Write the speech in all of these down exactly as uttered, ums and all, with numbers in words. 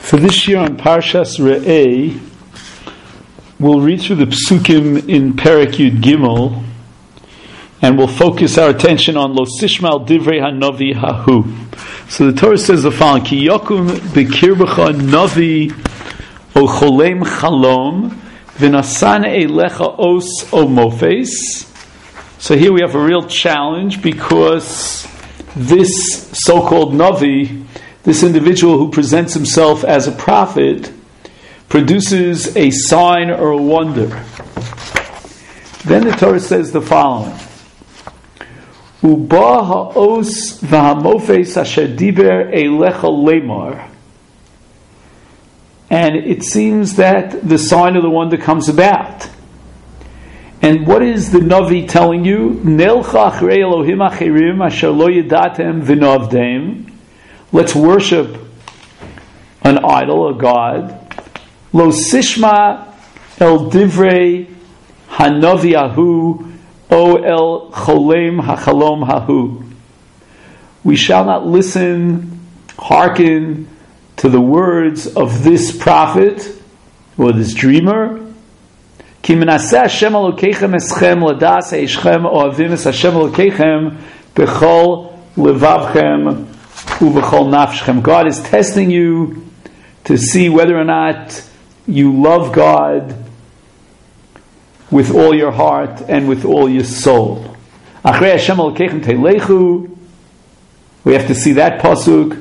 For this year on Parshas Re'eh, we'll read through the Psukim in Perek Yud Gimel, and we'll focus our attention on Lo Sishmal Divrei HaNavi Hahu. So the Torah says the following: Ki yokum b'kirbecha navi o cholem chalom v'nasan eilecha os o mofes. So here we have a real challenge, because this so-called Navi, this individual who presents himself as a prophet, produces a sign or a wonder. Then the Torah says the following: Uba ha'os v'hamofes asher diber eilecha lemar. And it seems that the sign of the wonder comes about. And what is the Navi telling you? Nelcha achrei Elohim achirim asher lo yadatem v'novdem. Let's worship an idol, a god. Lo sishma el divrei hanavi ahu o el cholem hachalom hahu. We shall not listen, hearken to the words of this prophet or this dreamer. Ki menaseh Hashem Elokeichem eschem ladas eishchem ohavim es Hashem Elokeichem b'chol levavchem uv'chol nafshchem. God is testing you to see whether or not you love God with all your heart and with all your soul. Achrei Hashem Elokeichem teilechu. We have to see that pasuk.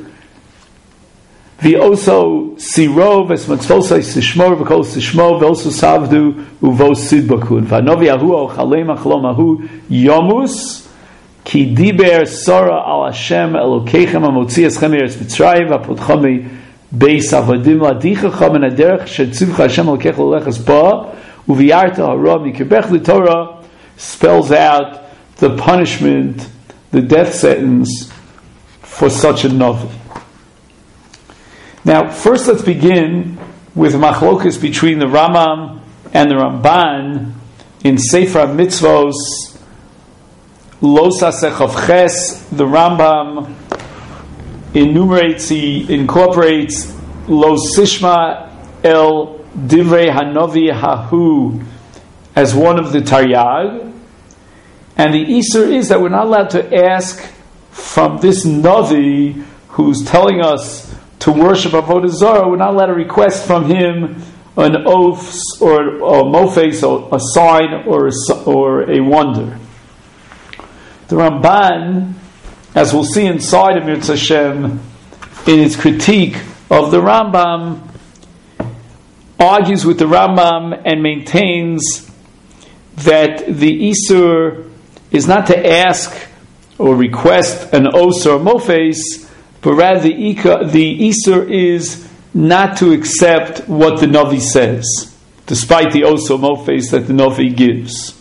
V'oso sirov es matzvosai sishmor v'kol sishmor v'oso savdu uvos sidbakun v'anovi ahu o chalem achalom ahu yomus ki diber sora al Hashem Elokeichem amotzi eschem eretz Mitzrayim v'apotchem beis avadim ladichachem en haderech shetzivcha Hashem Elokeich l'olechas ba uv'yarta hara mikibech. The Torah spells out the punishment, the death sentence for such a Navi. Now, first let's begin with machlokas between the Rambam and the Ramban in Sefer Mitzvos, Los Asech Ches. The Rambam enumerates, he incorporates Lo Sishma El Divrei Hanavi Hahu as one of the Taryag, and the Isur is that we're not allowed to ask from this Navi who's telling us to worship Avodah Zarah. We're not allowed to request from him an oath or a mofes, or a sign, or a, or a wonder. The Ramban, as we'll see inside of Mirz Hashem, in its critique of the Rambam, argues with the Rambam and maintains that the Isur is not to ask or request an oath or a mofes, but rather the Ika, the Isur is not to accept what the Navi says, despite the Oso Mofes that the Navi gives.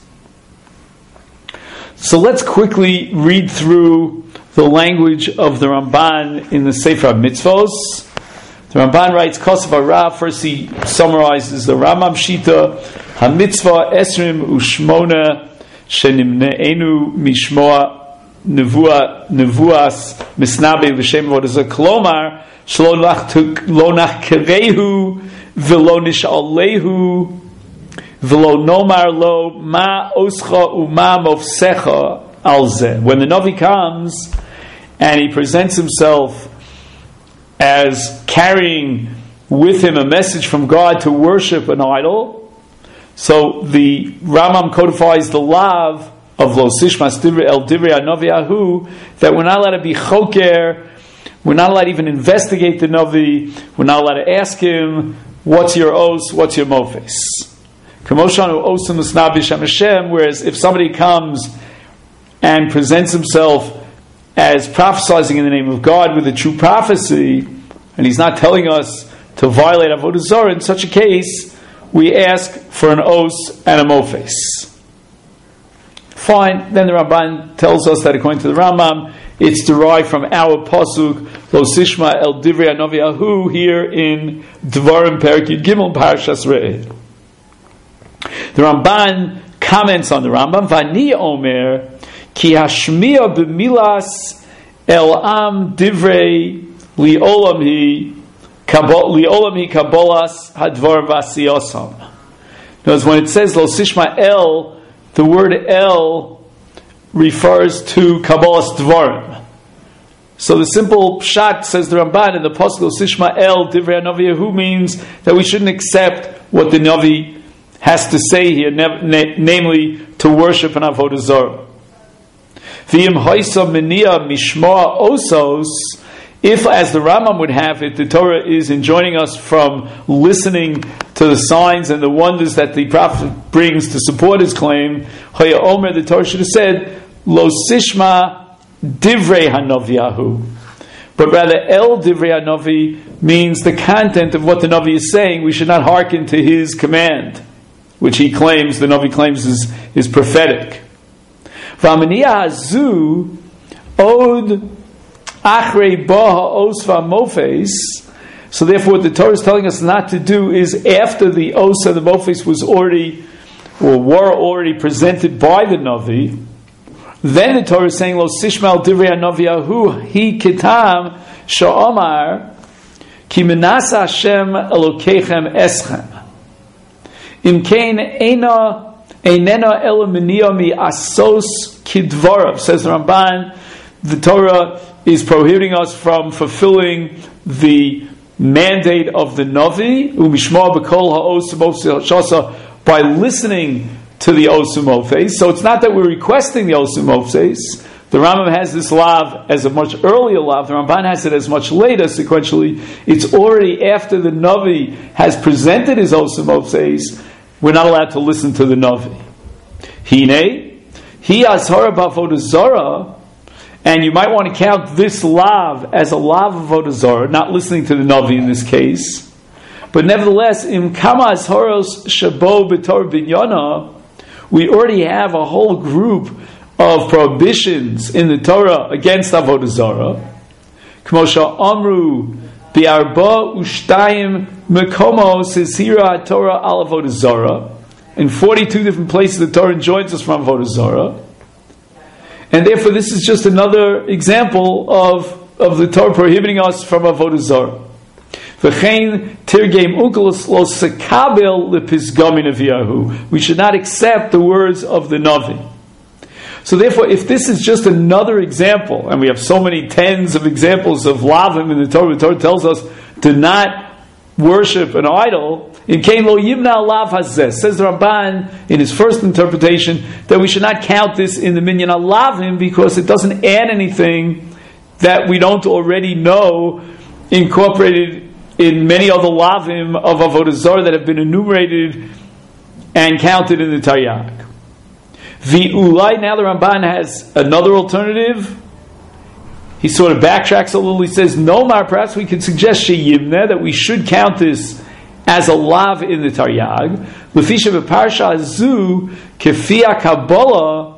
So let's quickly read through the language of the Ramban in the Sefer Mitzvos. The Ramban writes, Kosav Harav. First he summarizes the Rambam Shita, HaMitzvah Esrim Ushmona Shenimne'enu Mishmoa Nevuah, nevuas misnabe v'shem avodah klomar shlo nachkerehu v'lo nish'alehu v'lo nomar lo ma oscha u'ma mofsecha al zeh. When the Navi comes and he presents himself as carrying with him a message from God to worship an idol, so the Rambam codifies the lav of Lo Sishmas El Divrei Hanavi Ahu, that we're not allowed to be choker, we're not allowed to even investigate the Navi, we're not allowed to ask him, what's your os, what's your mofes? Whereas if somebody comes and presents himself as prophesizing in the name of God with a true prophecy, and he's not telling us to violate Avodah Zarah, in such a case, we ask for an os and a mofes. Fine. Then the Ramban tells us that according to the Rambam, it's derived from our pasuk Lo Sishma El Divrei Hanavi Ahu here in Dvarim Perek Yud Gimel Parshas Re'eh. The Ramban comments on the Rambam, Vani Omer Ki Hashmiya B'Milas El Am Divrei Li Olam Hi Liolam hi kabolas hadvar vasiyosam. Notice when it says Lo Sishma El, the word El refers to kabolas dvarim. So the simple pshat, says the Ramban in the Pasuk Lo Sishma El Divrei Hanavi Yehu, means that we shouldn't accept what the Navi has to say here, namely to worship an avodah zarah. V'im haisa menia mishma osos. If, as the Rambam would have it, the Torah is enjoining us from listening to the signs and the wonders that the prophet brings to support his claim, Haya Omer, the Torah should have said, Lo Sishma Divrei Hanaviyahu. But rather, El Divrei Hanavi means the content of what the Navi is saying. We should not hearken to his command, which he claims, the Navi claims, is, is prophetic. V'amaniya hazu od achrei baha osva mofes. So therefore, what the Torah is telling us not to do is, after the os and the mofes was already, or were already presented by the Navi, then the Torah is saying, Lo sishmal divrei hanaviyahu hi kitam sha'omar ki menasa Hashem elokeichem eschem. Im kein eina einena ela meniya mi asos kidvarav. Says the Ramban, the Torah is prohibiting us from fulfilling the mandate of the Navi, umishma b'kol ha'os shasa, by listening to the osumofes. So it's not that we're requesting the osumofes. The Rambam has this lav as a much earlier lav. The Ramban has it as much later sequentially. It's already after the Navi has presented his osumofes. We're not allowed to listen to the Navi. Hine, he azhara b'avodah zarah, and you might want to count this lav as a lav of avodah zarah, not listening to the Navi in this case. But nevertheless, im kama azharos shabo b'tor binyana, we already have a whole group of prohibitions in the Torah against avodah zarah. K'mosha amru bi'arba ushtayim mekomos hizira Torah al avodah zarah. In forty-two different places, the Torah enjoins us from avodah zarah, and therefore this is just another example of of the Torah prohibiting us from avodah zarah. V'chein tirgem ukelos lo sekabel lepizgamin aviyahu. We should not accept the words of the Navi. So therefore, if this is just another example, and we have so many tens of examples of lavim in the Torah, the Torah tells us to not worship an idol. In Kain lo yimna lav hazeh, says the Ramban in his first interpretation that we should not count this in the minyan alavim because it doesn't add anything that we don't already know incorporated in many other lavim of avodah zarah that have been enumerated and counted in the Taryag. The Ulai, now the Ramban has another alternative. He sort of backtracks a little. He says, no, Mar, perhaps we could suggest sheyimneh, that we should count this as a lav in the Taryag. Lefisha b'parsha zu kefia kabbalah,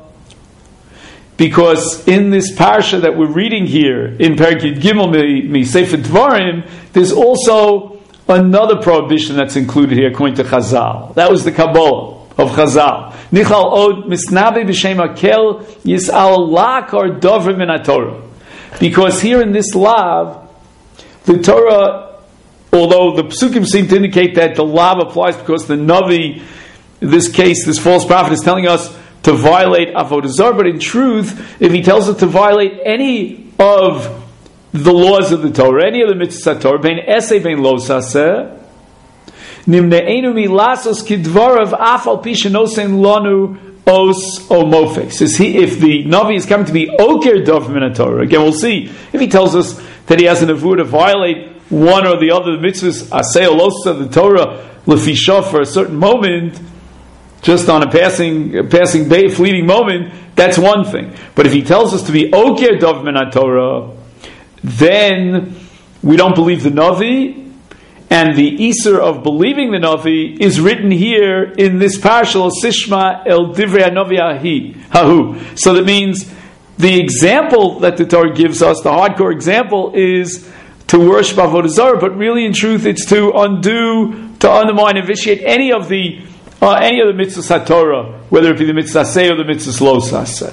because in this parsha that we're reading here, in Perek Yud Gimel mi Sefer Dvarim, there's also another prohibition that's included here, according to Chazal. That was the Kabbalah of Chazal. Nichal od misnabe b'shem hakel yis'al lakar dovrim min haTorah. Because here in this lav, the Torah, although the psukim seem to indicate that the lav applies because the Navi, in this case, this false prophet is telling us to violate avodah zarah, but in truth, if he tells us to violate any of the laws of the Torah, any of the mitzvot Torah, bein eseh bein lo saseh, nimne'enu milasos kidvarav afal pi shenosein lanu os o mofes. Is he, if the Navi is coming to be oker dov min Torah, again we'll see, if he tells us that he has an avur to violate one or the other mitzvahs, aseh o los of the Torah, lefisha, for a certain moment, just on a passing, a passing day, fleeting moment, that's one thing. But if he tells us to be oker dov min Torah, then we don't believe the Navi, and the Isur of believing the Navi is written here in this parshal Sishma el Divrei Hanavi Hahu. So that means the example that the Torah gives us, the hardcore example, is to worship avodah zarah, but really in truth it's to undo, to undermine and vitiate any of the uh, any of the mitzvahs HaTorah, whether it be the mitzvah aseh or the mitzvahs lo saseh.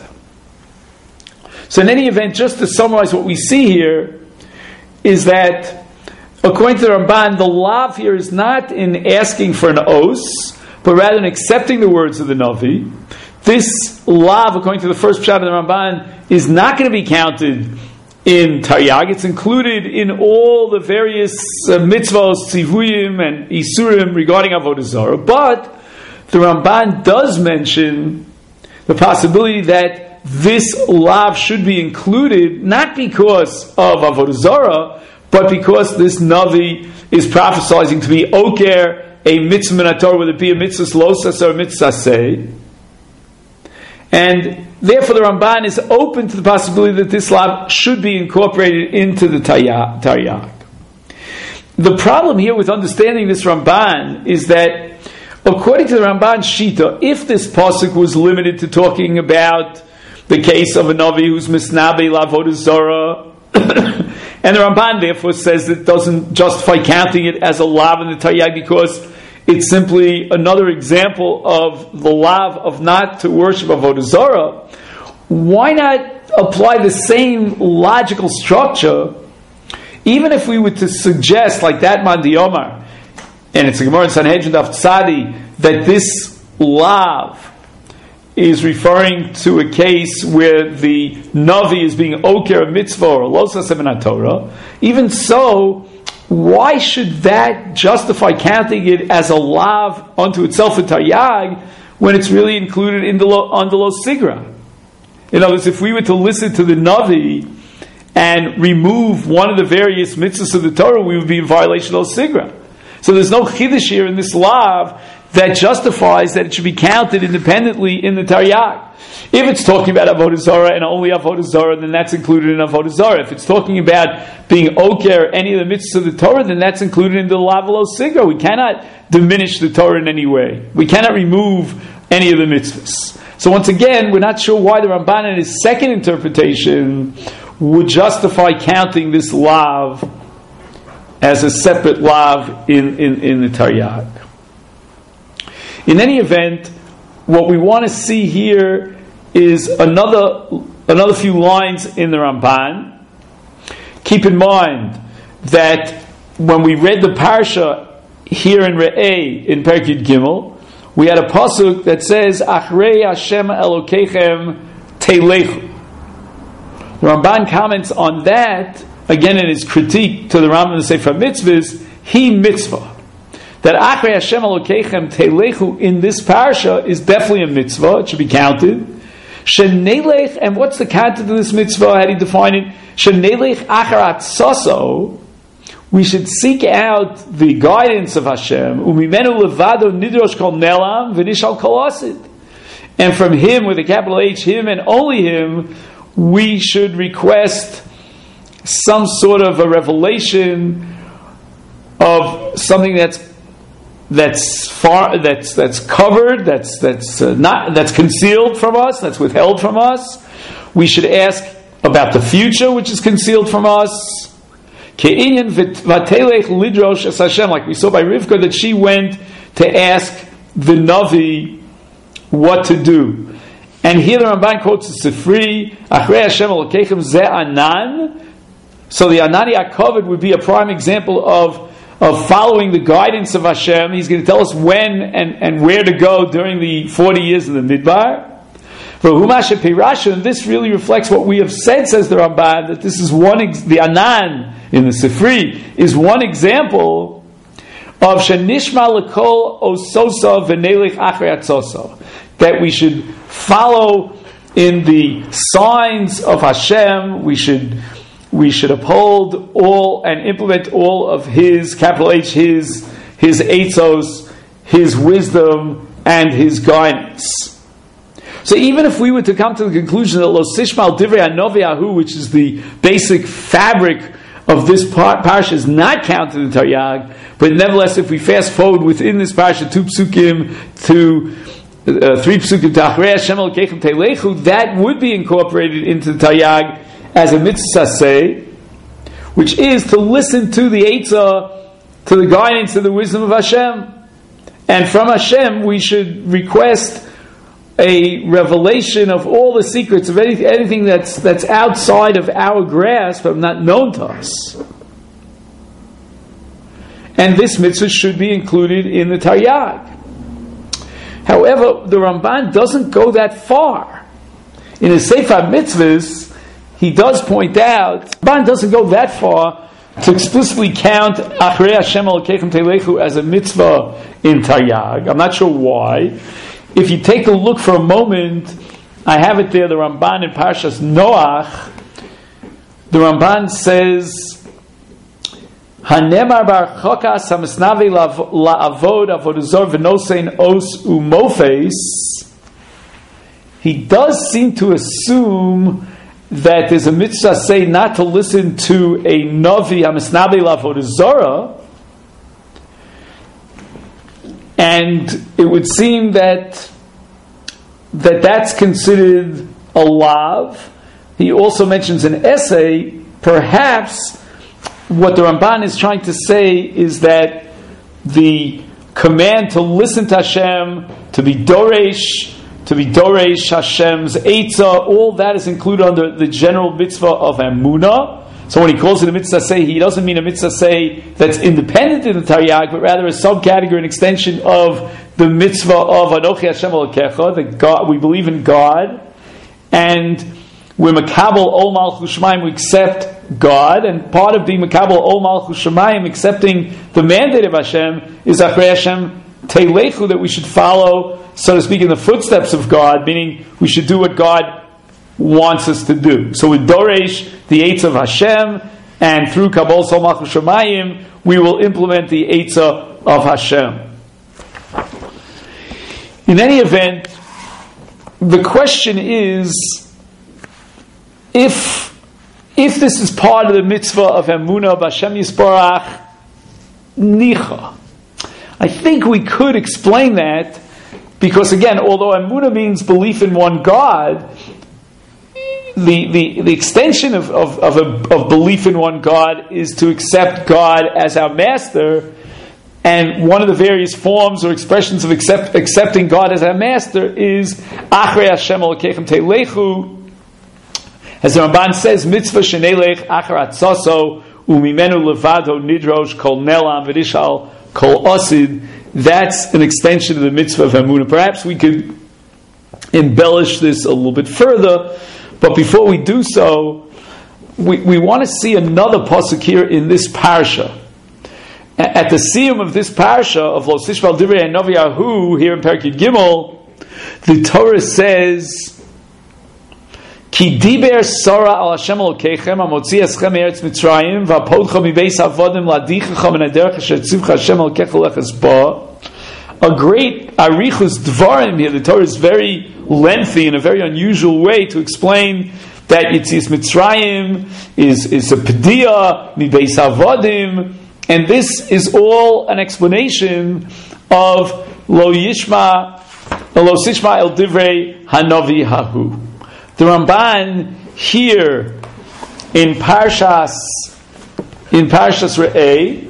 So in any event, just to summarize what we see here, is that according to the Ramban, the lav here is not in asking for an os, but rather in accepting the words of the Navi. This lav, according to the first pshat of the Ramban, is not going to be counted in Taryag. It's included in all the various uh, mitzvahs, tzivuyim, and isurim regarding Avodah Zarah. But the Ramban does mention the possibility that this lav should be included, not because of Avodah Zarah, but because this Navi is prophesizing to be oker, a mitzvah min Torah, whether it be a mitzvah losas or a mitzvah say. And therefore the Ramban is open to the possibility that this lav should be incorporated into the Taryag. The problem here with understanding this Ramban is that, according to the Ramban Shita, if this pasuk was limited to talking about the case of a Navi who's misnabe l'avodah zarah, and the Ramban therefore says that it doesn't justify counting it as a lav in the Taryag because it's simply another example of the lav of not to worship avodah zarah, why not apply the same logical structure, even if we were to suggest, like that Mandi Omar, and it's a Gemara in Sanhedrin Daf Tzadi, that this lav is referring to a case where the Navi is being oker a mitzvah or losas min Torah. Even so, why should that justify counting it as a lav unto itself in Taryag when it's really included in the lo, on the Lo Sigra? In other words, if we were to listen to the Navi and remove one of the various mitzvahs of the Torah, we would be in violation of Lo Sigra. So there's no chiddush here in this lav that justifies that it should be counted independently in the Taryag. If it's talking about Avodah Zarah and only Avodah Zarah, then that's included in Avodah Zarah. If it's talking about being oker any of the mitzvahs of the Torah, then that's included in the lav Lo Sigra. We cannot diminish the Torah in any way. We cannot remove any of the mitzvahs. So once again, we're not sure why the Ramban in his second interpretation would justify counting this lav as a separate lav in, in, in the Taryag. In any event, what we want to see here is another another few lines in the Ramban. Keep in mind that when we read the parsha here in Re'eh in Perek Yud Gimel, we had a pasuk that says Achrei Hashem Elokeichem Teilechu. The Ramban comments on that again in his critique to the Rambam in the Sefer Mitzvahs, he mitzvah. That Achrei Hashem Elokeichem Teilechu in this parsha is definitely a mitzvah. It should be counted. Shenelech, and what's the content of this mitzvah? How do you define it? Shenelech Acharat Soso. We should seek out the guidance of Hashem. Umimenu levado nidrosh kol nelam v'nishal kol asid. And from Him, with a capital H, Him and only Him, we should request some sort of a revelation of something that's that's far that's that's covered, that's that's uh, not that's concealed from us, that's withheld from us. We should ask about the future, which is concealed from us. Ke'inyan v'telech lidrosh es Hashem, like we saw by Rivka, that she went to ask the Navi what to do. And here the Ramban quotes the Sifri, Achrei Hashem Elokeichem ze anan. So the Anani HaKavod would be a prime example of of following the guidance of Hashem. He's going to tell us when and, and where to go during the forty years of the Midbar. And this really reflects what we have said, says the Ramban, that this is one, ex- the Anan in the Sifri is one example of Shenishma L'kol Ososa V'nelech Achrei Atzosa, that we should follow in the signs of Hashem, we should we should uphold all and implement all of His, capital H, His, His Eitzos, His wisdom, and His guidance. So even if we were to come to the conclusion that Lo Sishmal Divrei Hanovi Ahu, which is the basic fabric of this par- parsha, is not counted in Taryag, but nevertheless, if we fast forward within this parsha two psukim to uh, three psukim to Achrei Hashem Elokeichem Teilechu, that would be incorporated into the Taryag as a mitzvah say, which is to listen to the Eitzah, to the guidance and the wisdom of Hashem. And from Hashem we should request a revelation of all the secrets of anything, anything that's that's outside of our grasp, but not known to us. and this mitzvah should be included in the Taryag. However, the Ramban doesn't go that far. In his Sefer Mitzvahs, he does point out, Ramban doesn't go that far to explicitly count Achrei Hashem Elokeichem Telechu as a mitzvah in Taryag. I'm not sure why. If you take a look for a moment, I have it there, the Ramban in Parshas Noach, the Ramban says, Hanemar bar chokas hamisnavi la'avod avodazor v'nosein os umofes. He does seem to assume that there's a mitzvah say not to listen to a navi hamisnavi la'avodazora, and it would seem that that that's considered a lav. He also mentions an essay. Perhaps what the Ramban is trying to say is that the command to listen to Hashem, to be Doresh, to be Doresh Hashem's Eitzah, all that is included under the general mitzvah of Emunah. So when he calls it a mitzvah say, he doesn't mean a mitzvah say that's independent in the Taryag, but rather a subcategory, an extension of the mitzvah of Anochi Hashem Elokecha, that God, we believe in God, and we're Makabel Ol Malchus Shemayim, we accept God, and part of being Makabel Ol Malchus Shemayim, accepting the mandate of Hashem, is Achrei Hashem Telechu, that we should follow, so to speak, in the footsteps of God, meaning we should do what God wants us to do. So with Doresh, the Eitzah of Hashem, and through Kabbalah Sol Malchus Shemayim, we will implement the Eitzah of Hashem. In any event, the question is, if if this is part of the mitzvah of Emunah b'Hashem Yisborach, nicha. I think we could explain that, because again, although Emunah means belief in one God, The, the, the extension of, of, of, a, of belief in one God is to accept God as our master, and one of the various forms or expressions of accept, accepting God as our master is Achrei Hashem Elokeichem Telechu. As the Ramban says, mitzvah shenelech achar atzoso umimenu levado nidrosh kol nelam v'rishal kol osid. That's an extension of the mitzvah of Emunah. Perhaps we could embellish this a little bit further. But before we do so, we, we want to see another pasuk here in this parsha. At the siyum of this parsha of Lo Tishbal Divrei Hanavi Ahu, here in Perikid Gimel, the Torah says, Ki diber sora al Hashem Elokeichem hamotzi eschem me'eretz Mitzrayim v'apodcha mibeis avodim ladichecha min haderech asher tzivcha Hashem Elokecha leches ba. A great arichus dvarim here. The Torah is very lengthy in a very unusual way to explain that Yetzias Mitzrayim is, is a pediyah, mi beis avodim, and this is all an explanation of lo yishma, lo sishma el divrei hanavi hahu. The Ramban here in Parshas in Parshas Re'eh,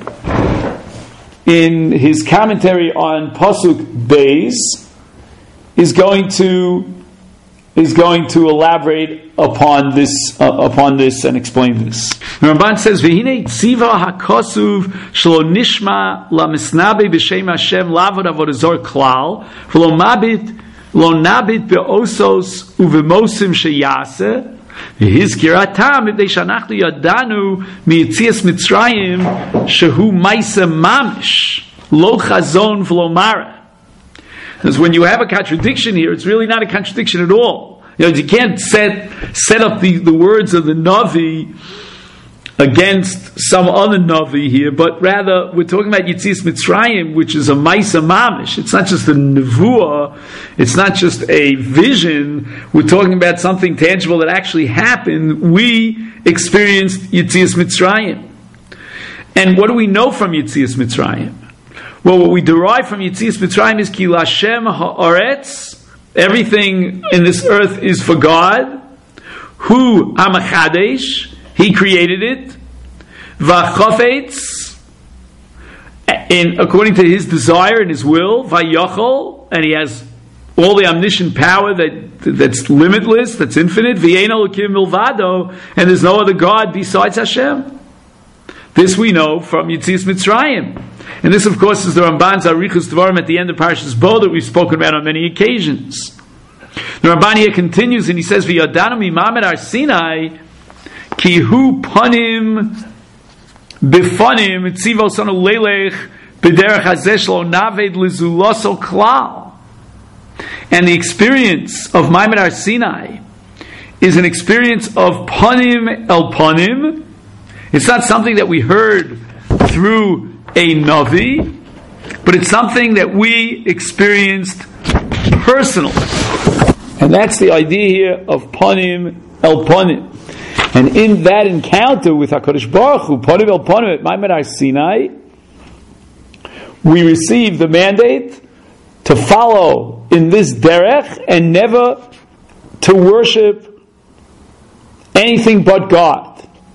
in his commentary on Pasuk Beis, is going to is going to elaborate upon this uh, upon this and explain this. The Ramban says, "V'hinei tziva hakosuv shelo nishma lamisnabe b'shem Hashem lavod avodazor klal v'lo mabit lo nabit be'osos uvemosim sheyase v'hizkiratam mipnei shanachnu yadanu miyetzias Mitzrayim shehu ma'aseh mamish lo chazon v'lo mara." Because when you have a contradiction here, it's really not a contradiction at all. You know, you can't set set up the, the words of the Navi against some other Navi here, but rather we're talking about Yetzias Mitzrayim, which is a Ma'aseh Mamish. It's not just a Nevuah, it's not just a vision. We're talking about something tangible that actually happened. We experienced Yetzias Mitzrayim. And what do we know from Yetzias Mitzrayim? Well, what we derive from Yetzias Mitzrayim is Ki Lashem Ha'aretz. Everything in this earth is for God. Hu Hamachadesh. He created it. V'chafetz. In according to His desire and His will. V'yachol. And He has all the omniscient power that that's limitless, that's infinite. V'yein Elokim milvado. And there's no other God besides Hashem. This we know from Yetzias Mitzrayim. And this, of course, is the Ramban's Arichus Dvarim at the end of Parashas Bo that we've spoken about on many occasions. The Ramban here continues and he says, "V'yadanu mimamed Har Sinai ki hu panim bifanim tzivos anu leilech b'derech hazeh shelo naved lizuloso klal." And the experience of Maimed Har Sinai is an experience of panim el panim. It's not something that we heard through a Navi, but it's something that we experienced personally. And that's the idea here of panim el panim. And in that encounter with HaKadosh Baruch Hu, panim el panim at Maimed Har Sinai, we receive the mandate to follow in this derech and never to worship anything but God.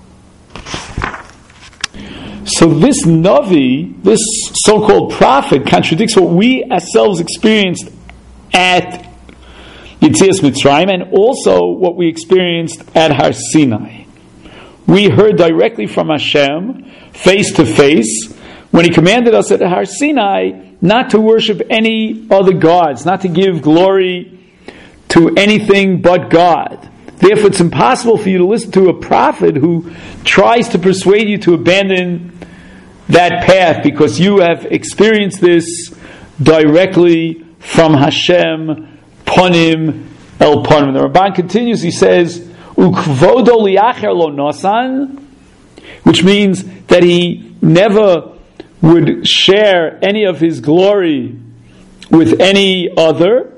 So this Navi, this so-called prophet, contradicts what we ourselves experienced at Yetzias Mitzrayim and also what we experienced at Har Sinai. We heard directly from Hashem, face to face, when He commanded us at Har Sinai not to worship any other gods, not to give glory to anything but God. Therefore, it's impossible for you to listen to a prophet who tries to persuade you to abandon that path, because you have experienced this directly from Hashem, panim el panim. The Ramban continues, he says, "Ukvodo liacher lo nosan," which means that he never would share any of his glory with any other.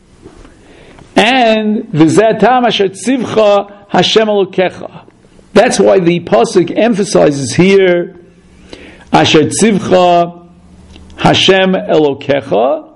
And v'zeh tam asher tzivcha Hashem Elokecha. That's why the pasuk emphasizes here Asher tzivcha Hashem Elokecha,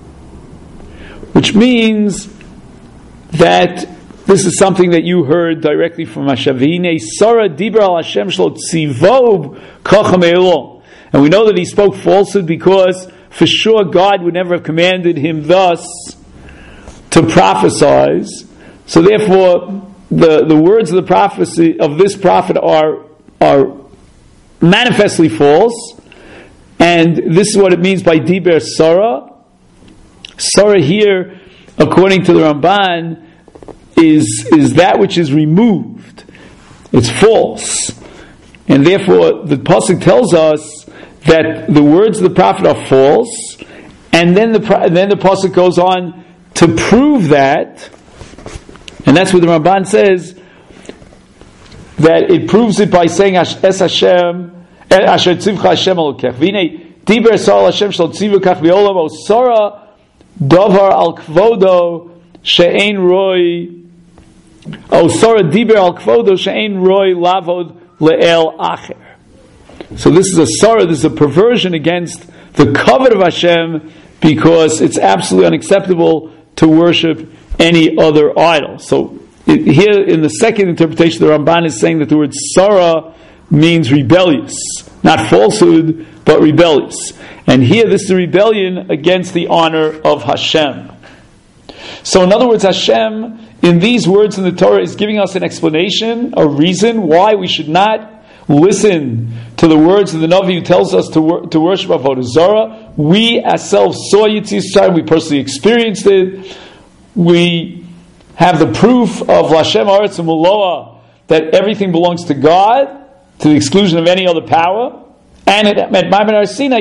which means that this is something that you heard directly from Hashem. V'hinei Sarah diber al Hashem shlo tzivov kacham elon. And we know that he spoke falsehood because for sure God would never have commanded him thus to prophesize. So therefore, the, the words of the prophecy of this prophet are are manifestly false, and this is what it means by Diber Sarah. Sarah here, according to the Ramban, is is that which is removed. It's false, and therefore the pasuk tells us that the words of the prophet are false, and then the and then the pasuk goes on to prove that, and that's what the Ramban says, that it proves it by saying Es Hashem Asher Tzivcha Hashem Elokech V'nei Diber Sal Hashem Shal Tzivukach V'olam O Sora Davar Al Kvodo She'ein Roy O Sora Diber Al Kvodo She'ein Roy Lavod Le'el Acher. So this is a Sora, this is a perversion against the covenant of Hashem, because it's absolutely unacceptable to worship any other idol. So it, here in the second interpretation, the Ramban is saying that the word Sarah means rebellious, not falsehood, but rebellious. And here this is a rebellion against the honor of Hashem. So in other words, Hashem, in these words in the Torah, is giving us an explanation, a reason why we should not listen to the words of the Navi who tells us to, wor- to worship Avodah Zarah. We ourselves saw Yetzias Mitzrayim, we personally experienced it. We have the proof of Lashem Aretz and Muloah that everything belongs to God, to the exclusion of any other power. And at Maimed Har Sinai,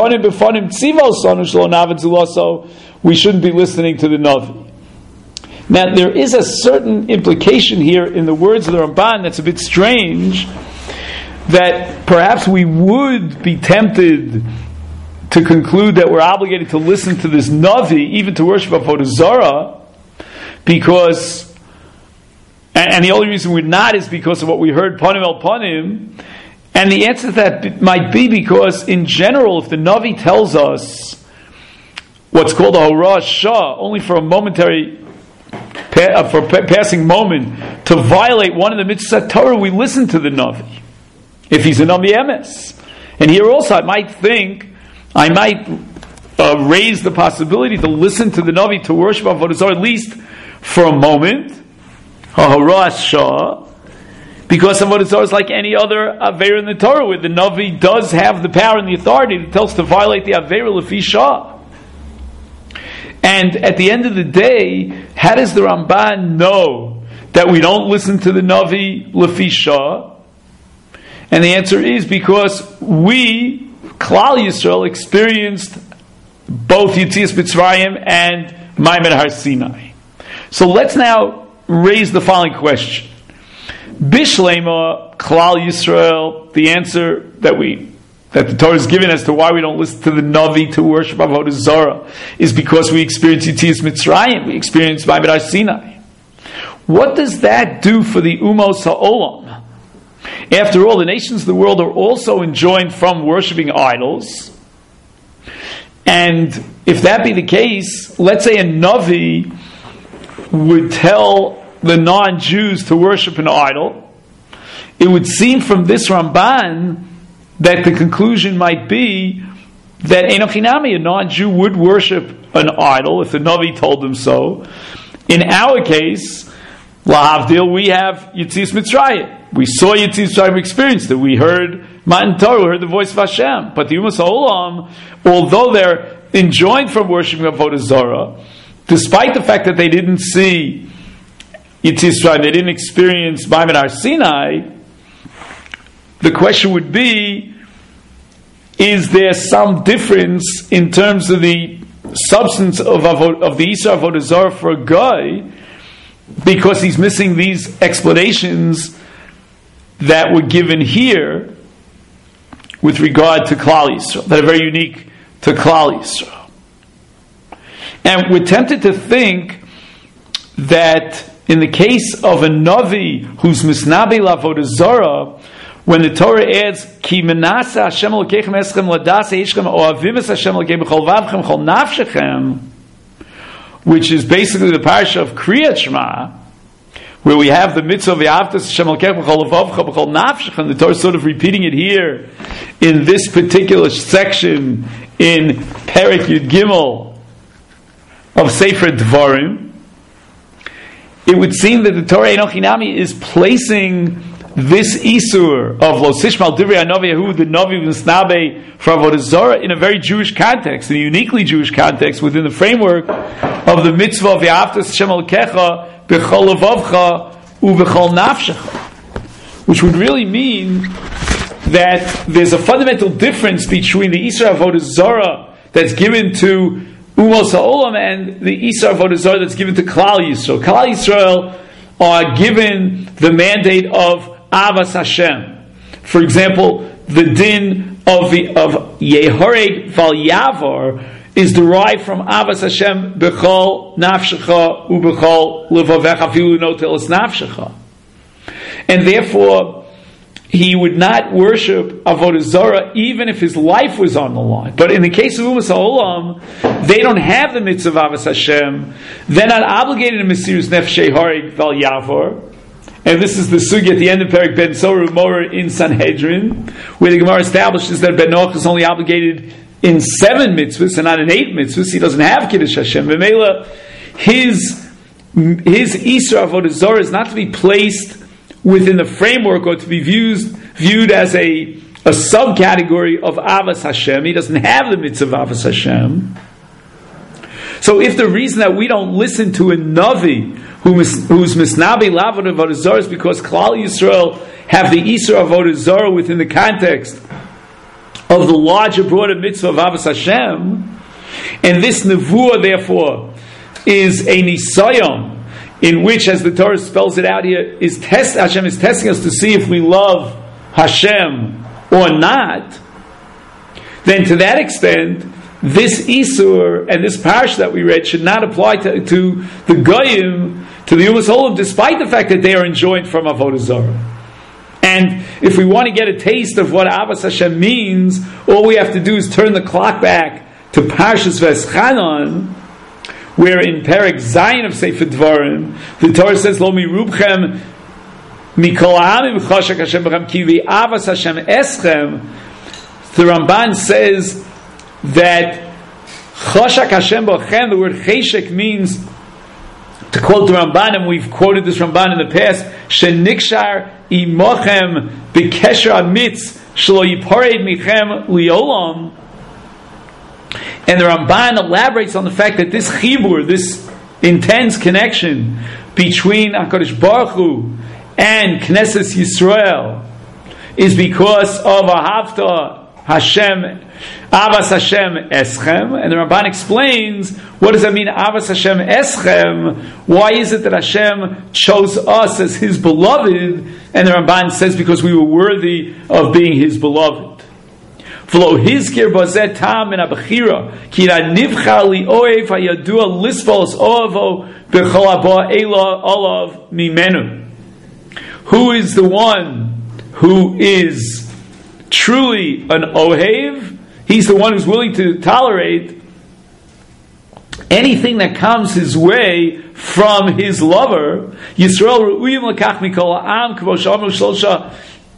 we shouldn't be listening to the Navi. Now, there is a certain implication here in the words of the Ramban that's a bit strange, that perhaps we would be tempted to conclude that we're obligated to listen to this Navi, even to worship Avodah Zarah, because, and, and the only reason we're not is because of what we heard, Panim el Panim, and the answer to that might be because, in general, if the Navi tells us what's called a Horah Shah, only for a momentary, pa- for a pa- passing moment, to violate one of the mitzvot Torah, we listen to the Navi. If he's a Navi Emes. And here also I might think, I might uh, raise the possibility to listen to the Navi, to worship Avodah Zarah, at least for a moment, HaHorah Shah, Because Avodah Zarah is like any other Aveira in the Torah, where the Navi does have the power and the authority to tell us to violate the Aveira Lefi Shah. And at the end of the day, how does the Ramban know that we don't listen to the Navi Lefi Shah? And the answer is because we, Klal Yisrael, experienced both Yetzias Mitzrayim and Maimed Har Sinai. So let's now raise the following question. Bishlema, Klal Yisrael, the answer that we that the Torah is given as to why we don't listen to the Navi to worship Avodah Zarah is because we experience Yetzias Mitzrayim, we experience Maimed Har Sinai. What does that do for the Umos HaOlam? After all, the nations of the world are also enjoined from worshiping idols. And if that be the case, let's say a Navi would tell the non-Jews to worship an idol, it would seem from this Ramban that the conclusion might be that Enoch Hinami, a non-Jew, would worship an idol if the Navi told them so. In our case, Lahavdil, we have Yetzias Mitzrayim. We saw Yetzias Mitzrayim, we experienced it. We heard Matan Torah, we heard the voice of Hashem. But the Umas HaOlam, although they're enjoined from worshiping Avodah Zarah, despite the fact that they didn't see Yetzias Mitzrayim, they didn't experience Maimed Har Sinai, the question would be, is there some difference in terms of the substance of, Avod, of the Isra Avodah Zarah for a guy because he's missing these explanations that were given here with regard to Klal Yisrael, that are very unique to Klal Yisrael. And we're tempted to think that in the case of a Navi who's misnabe l'avodah zarah, when the Torah adds ki menasa Hashem Elokeichem eschem ladasei ishchem oavim es Hashem Elokeichem b'chol vavchem b'chol nafshechem, which is basically the parasha of Kriyat Shema, where we have the mitzvah of V'ahavtas Hashem Elokeichem b'chol levavcha b'chol nafshechem. The Torah is sort of repeating it here in this particular section in Perek Yud Gimel of Sefer Dvarim. It would seem that the Torah Enoch Hinami is placing this Isur of Lo Sishmal Divrei HaNavi Yehu, the Navi V'Snabe for Avodah Zarah, in a very Jewish context, in a uniquely Jewish context, within the framework of the mitzvah of V'ahavtas Hashem Elokecha b'chol levavcha u'b'chol nafshecha, which would really mean that there's a fundamental difference between the Isra Avodah Zarah that's given to Umos HaOlam and the Isra Avodah Zarah that's given to Klal Yisrael. Klal Yisrael are given the mandate of Avas Hashem. For example, the din of the, of Yehoreg Val Yavar is derived from Avas Hashem b'chol nafshecha u'b'chol levavecha afilu no telas nafshecha, and therefore he would not worship Avodah Zarah even if his life was on the line. But in the case of Umas HaOlam, they don't have the mitzvah of Avas Hashem. They're not obligated to Mesiras Nefesh Yehoreg Val Yavar. And this is the sugi at the end of Perek Ben Soru Mor in Sanhedrin, where the Gemara establishes that Ben Noach is only obligated in seven mitzvahs and not in eight mitzvahs. He doesn't have Kiddush Hashem. V'meila, his his Isra Avodah Zarah is not to be placed within the framework or to be viewed viewed as a a subcategory of Avas Hashem. He doesn't have the mitzvah of Avas Hashem. So if the reason that we don't listen to a Navi who is, who's misnabi lavod avodah zarah is because Klal Yisrael have the Isra Avodah Zarah within the context of the larger, broader mitzvah of Avas Hashem, and this nevuah therefore is a nisayom in which, as the Torah spells it out here, is test Hashem is testing us to see if we love Hashem or not. Then to that extent, this Isur and this parish that we read should not apply to, to the Goyim, to the Umas HaOlam, despite the fact that they are enjoined from Avodah Zarah. And if we want to get a taste of what Avas Hashem means, all we have to do is turn the clock back to Parshas Veschanan, where in Perek Zayin of Sefer Dvarim, the Torah says, Lo mirubchem mikol ha'amim choshek Hashem b'chem ki v'avas Hashem eschem. The Ramban says that Choshak Hashem Bochem, the word Cheshek means To quote the Ramban, and we've quoted this Ramban in the past, Shenikshar imochem b'kesher amitz shelo yipared michem liolam. And the Ramban elaborates on the fact that this chibur, this intense connection between HaKadosh Baruch Hu and Knesset Yisrael, is because of Ahavta Hashem, Avas Hashem Eschem. And the Ramban explains, what does that mean, Avas Hashem Eschem? Why is it that Hashem chose us as His beloved? And the Ramban says, because we were worthy of being His beloved. V'lo hizkir bazeh tam min habechira ki ra nivchar li oev hayadua lisvos oavo b'chol haba ela olav mimenu. Who is the one who is truly an ohev? He's the one who's willing to tolerate anything that comes his way from his lover. Yisrael ru'uyim lakach mikol ha'am k'vo sh'amru shlosha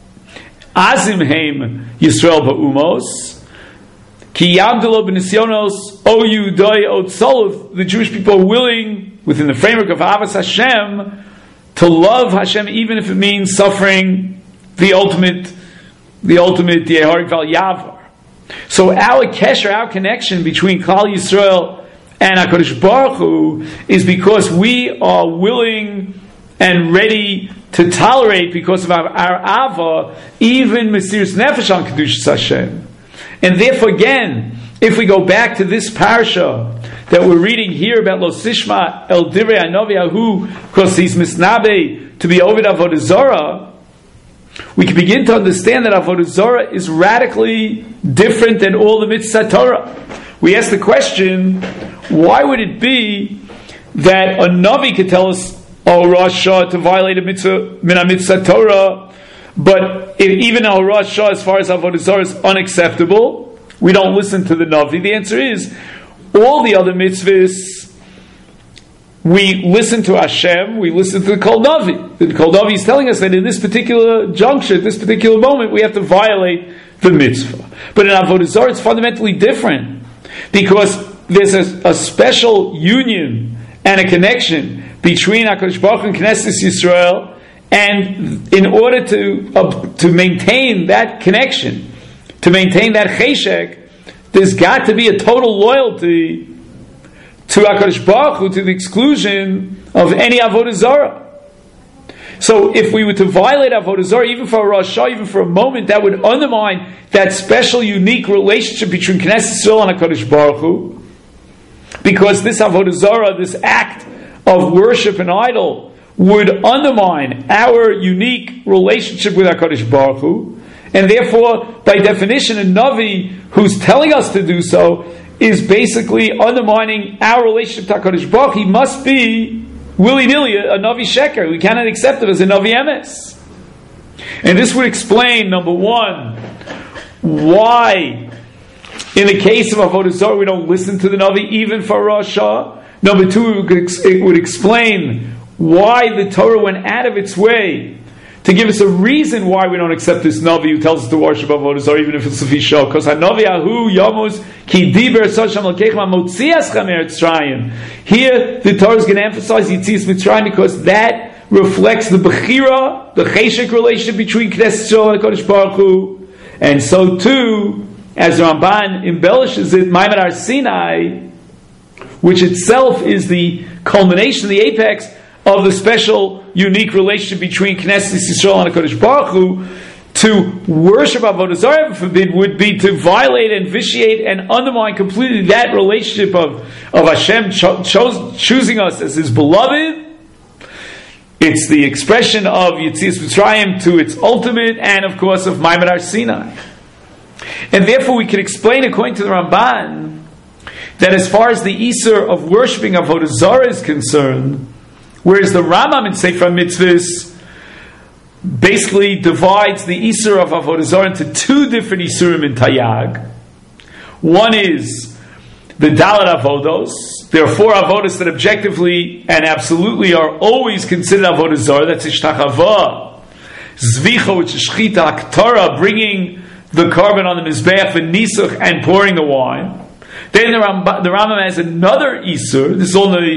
Azim heim Yisrael ba'umos ki yamdelo b'nisyonos o yudai o tzolov. The Jewish people are willing, within the framework of Avas Hashem, to love Hashem even if it means suffering the ultimate, the ultimate Yehorik Val Yavar. So our kesher, our connection between Klal Yisrael and HaKadosh Baruch Hu is because we are willing and ready to tolerate, because of our, our Ava, even Mesiras Nefesh on Kedushas Hashem. And therefore, again, if we go back to this parsha that we're reading here about Lo Sishma El Divrei Hanavi Ahu, because he's misnabe to be Ovid Avodah Zarah, we can begin to understand that Avodah Zarah is radically different than all the mitzvah Torah. We ask the question, why would it be that a Navi could tell us, oh, Rasha, to violate a mitzvah, min mitzvah Torah, but if, even al Rasha, as far as Avodah Zarah, is unacceptable, we don't listen to the Navi? The answer is, all the other mitzvahs, we listen to Hashem, we listen to the Kol Navi. The Kol Navi is telling us that in this particular juncture, at this particular moment, we have to violate the mitzvah. But in Avodah Zarah, it's fundamentally different, because there's a, a special union and a connection between HaKadosh Baruch Hu and Knesset Yisrael, and in order to uh, to maintain that connection, to maintain that cheshek, there's got to be a total loyalty to HaKadosh Baruch Hu, to the exclusion of any Avodah Zarah. So if we were to violate Avodah Zarah, even for a Rosh Hashanah, even for a moment, that would undermine that special, unique relationship between Knesset Yisrael and HaKadosh Baruch Hu, because this Avodah Zarah, this act of worship and idol, would undermine our unique relationship with HaKadosh Baruch Hu, and therefore, by definition, a Navi who's telling us to do so is basically undermining our relationship to HaKadosh Baruch Hu. He must be willy-nilly a Navi Sheker. We cannot accept him as a Navi Emes. And this would explain, number one, why in the case of Avodah Zarah we don't listen to the Navi even for Rosh Hashanah. Number two, it would explain why the Torah went out of its way to give us a reason why we don't accept this Navi who tells us to worship Avodah Zarah, even if it's Lefi Shah. Because Hanavi Ahu Yomos Ki Diber Sasham L'Keichem Motzias Chamer Mitzrayim. Here, the Torah is going to emphasize Yitzias Mitzrayim because that reflects the Bechira, the Cheshek relationship between Knesset Yisrael and HaKadosh Baruch Hu. And so too, as Ramban embellishes it, Maimon Har Sinai, which itself is the culmination, the apex of the special, unique relationship between Knesset Yisrael and HaKadosh Baruch Hu, to worship Avodah Zarah, forbid, would be to violate and vitiate and undermine completely that relationship of, of Hashem cho- cho- choosing us as His beloved. It's the expression of Yetzias Mitzrayim to its ultimate, and of course of Maimon Har Sinai. And therefore we can explain, according to the Ramban, that as far as the Isur of worshipping Avodah Zarah is concerned, whereas the Rambam in Sefer Mitzvahs basically divides the Isur of Avodah Zarah into two different Isurim in Tayag. One is the Dalet Avodos. There are four Avodos that objectively and absolutely are always considered Avodah Zarah. That's Ishtachava, Zvicha, which is Shchita, Aktara, bringing the carbon on the Mizbeach, V'Nisuch, and pouring the wine. Then the Rambam, the Rambam has another Isur. This is only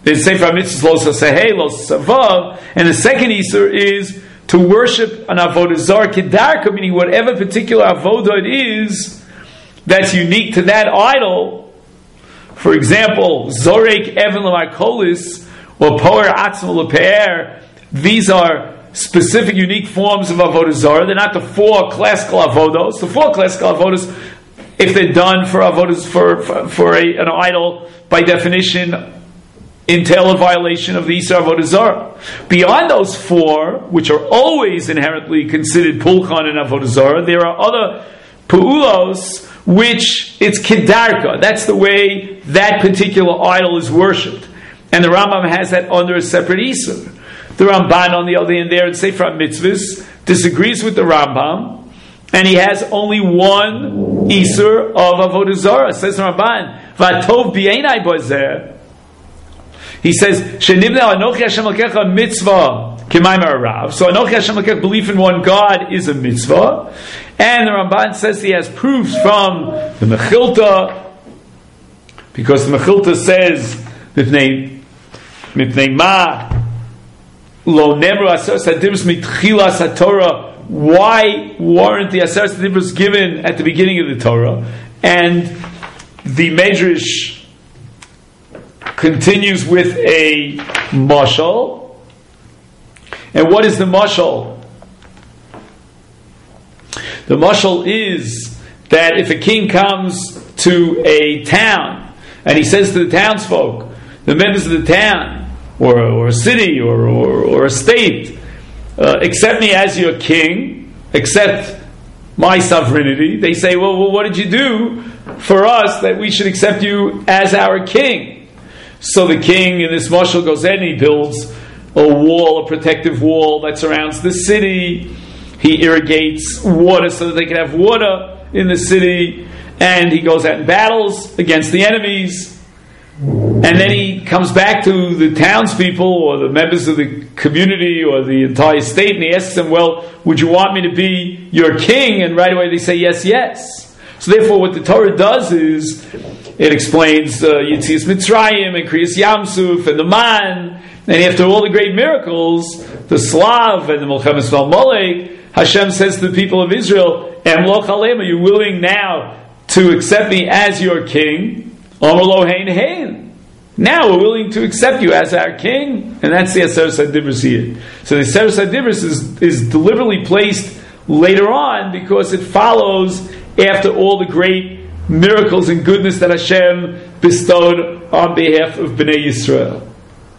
the Sefer HaMitzvos Lo Sasehei, Lo Savav, and the second Isur is to worship an Avodah Zarah Kedarka, meaning whatever particular Avodah it is that's unique to that idol. For example, Zorek Even L'Markolis, or Poer Atzma L'Pe'er, these are specific, unique forms of Avodah Zarah. They're not the four classical Avodos. The four classical Avodos, if they're done for Avodas, for, for, for a, an idol, by definition, entail a violation of the Isur Avodah Zarah. Beyond those four, which are always inherently considered Pulchan and Avodah Zarah, there are other Pu'ulos, which it's Kedarka. That's the way that particular idol is worshipped. And the Rambam has that under a separate Isur. The Ramban, on the other hand, there in Sefer HaMitzvos, disagrees with the Rambam, and he has only one Isur of Avodah Zarah. Says the Ramban, V'atov b'einai bozeh. He says, "Shenibna Anochi Hashem Elokecha mitzvah k'maimer Rav." So Anochi Hashem Elokecha, belief in one God, is a mitzvah, and the Ramban says he has proofs from the Mechilta, because the Mechilta says, "Mipnei mipnei ma lo nemru aser sadivus mitchilas haTorah." Why weren't the aser sadivus given at the beginning of the Torah? And the Medrash continues with a mashal. And what is the mashal? The mashal is that if a king comes to a town and he says to the townsfolk, the members of the town, or, or a city, or, or, or a state, uh, accept me as your king, accept my sovereignty, they say, well, well, what did you do for us that we should accept you as our king? So the king in this mashal goes in, he builds a wall, a protective wall that surrounds the city. He irrigates water so that they can have water in the city. And he goes out and battles against the enemies. And then he comes back to the townspeople or the members of the community or the entire state, and he asks them, well, would you want me to be your king? And right away they say, yes, yes. So therefore what the Torah does is, it explains uh, Yetzias Mitzrayim and Kriyas Yamsuf and the Man, and after all the great miracles, the Slav and the Milchemes Malmolek, Hashem says to the people of Israel, Emloch Alem, are you willing now to accept me as your king? Omer lo hein hein. Now we're willing to accept you as our king, and that's the Aseret HaDibros here. So the Aseret HaDibros is, is deliberately placed later on because it follows after all the great miracles and goodness that Hashem bestowed on behalf of Bnei Yisrael.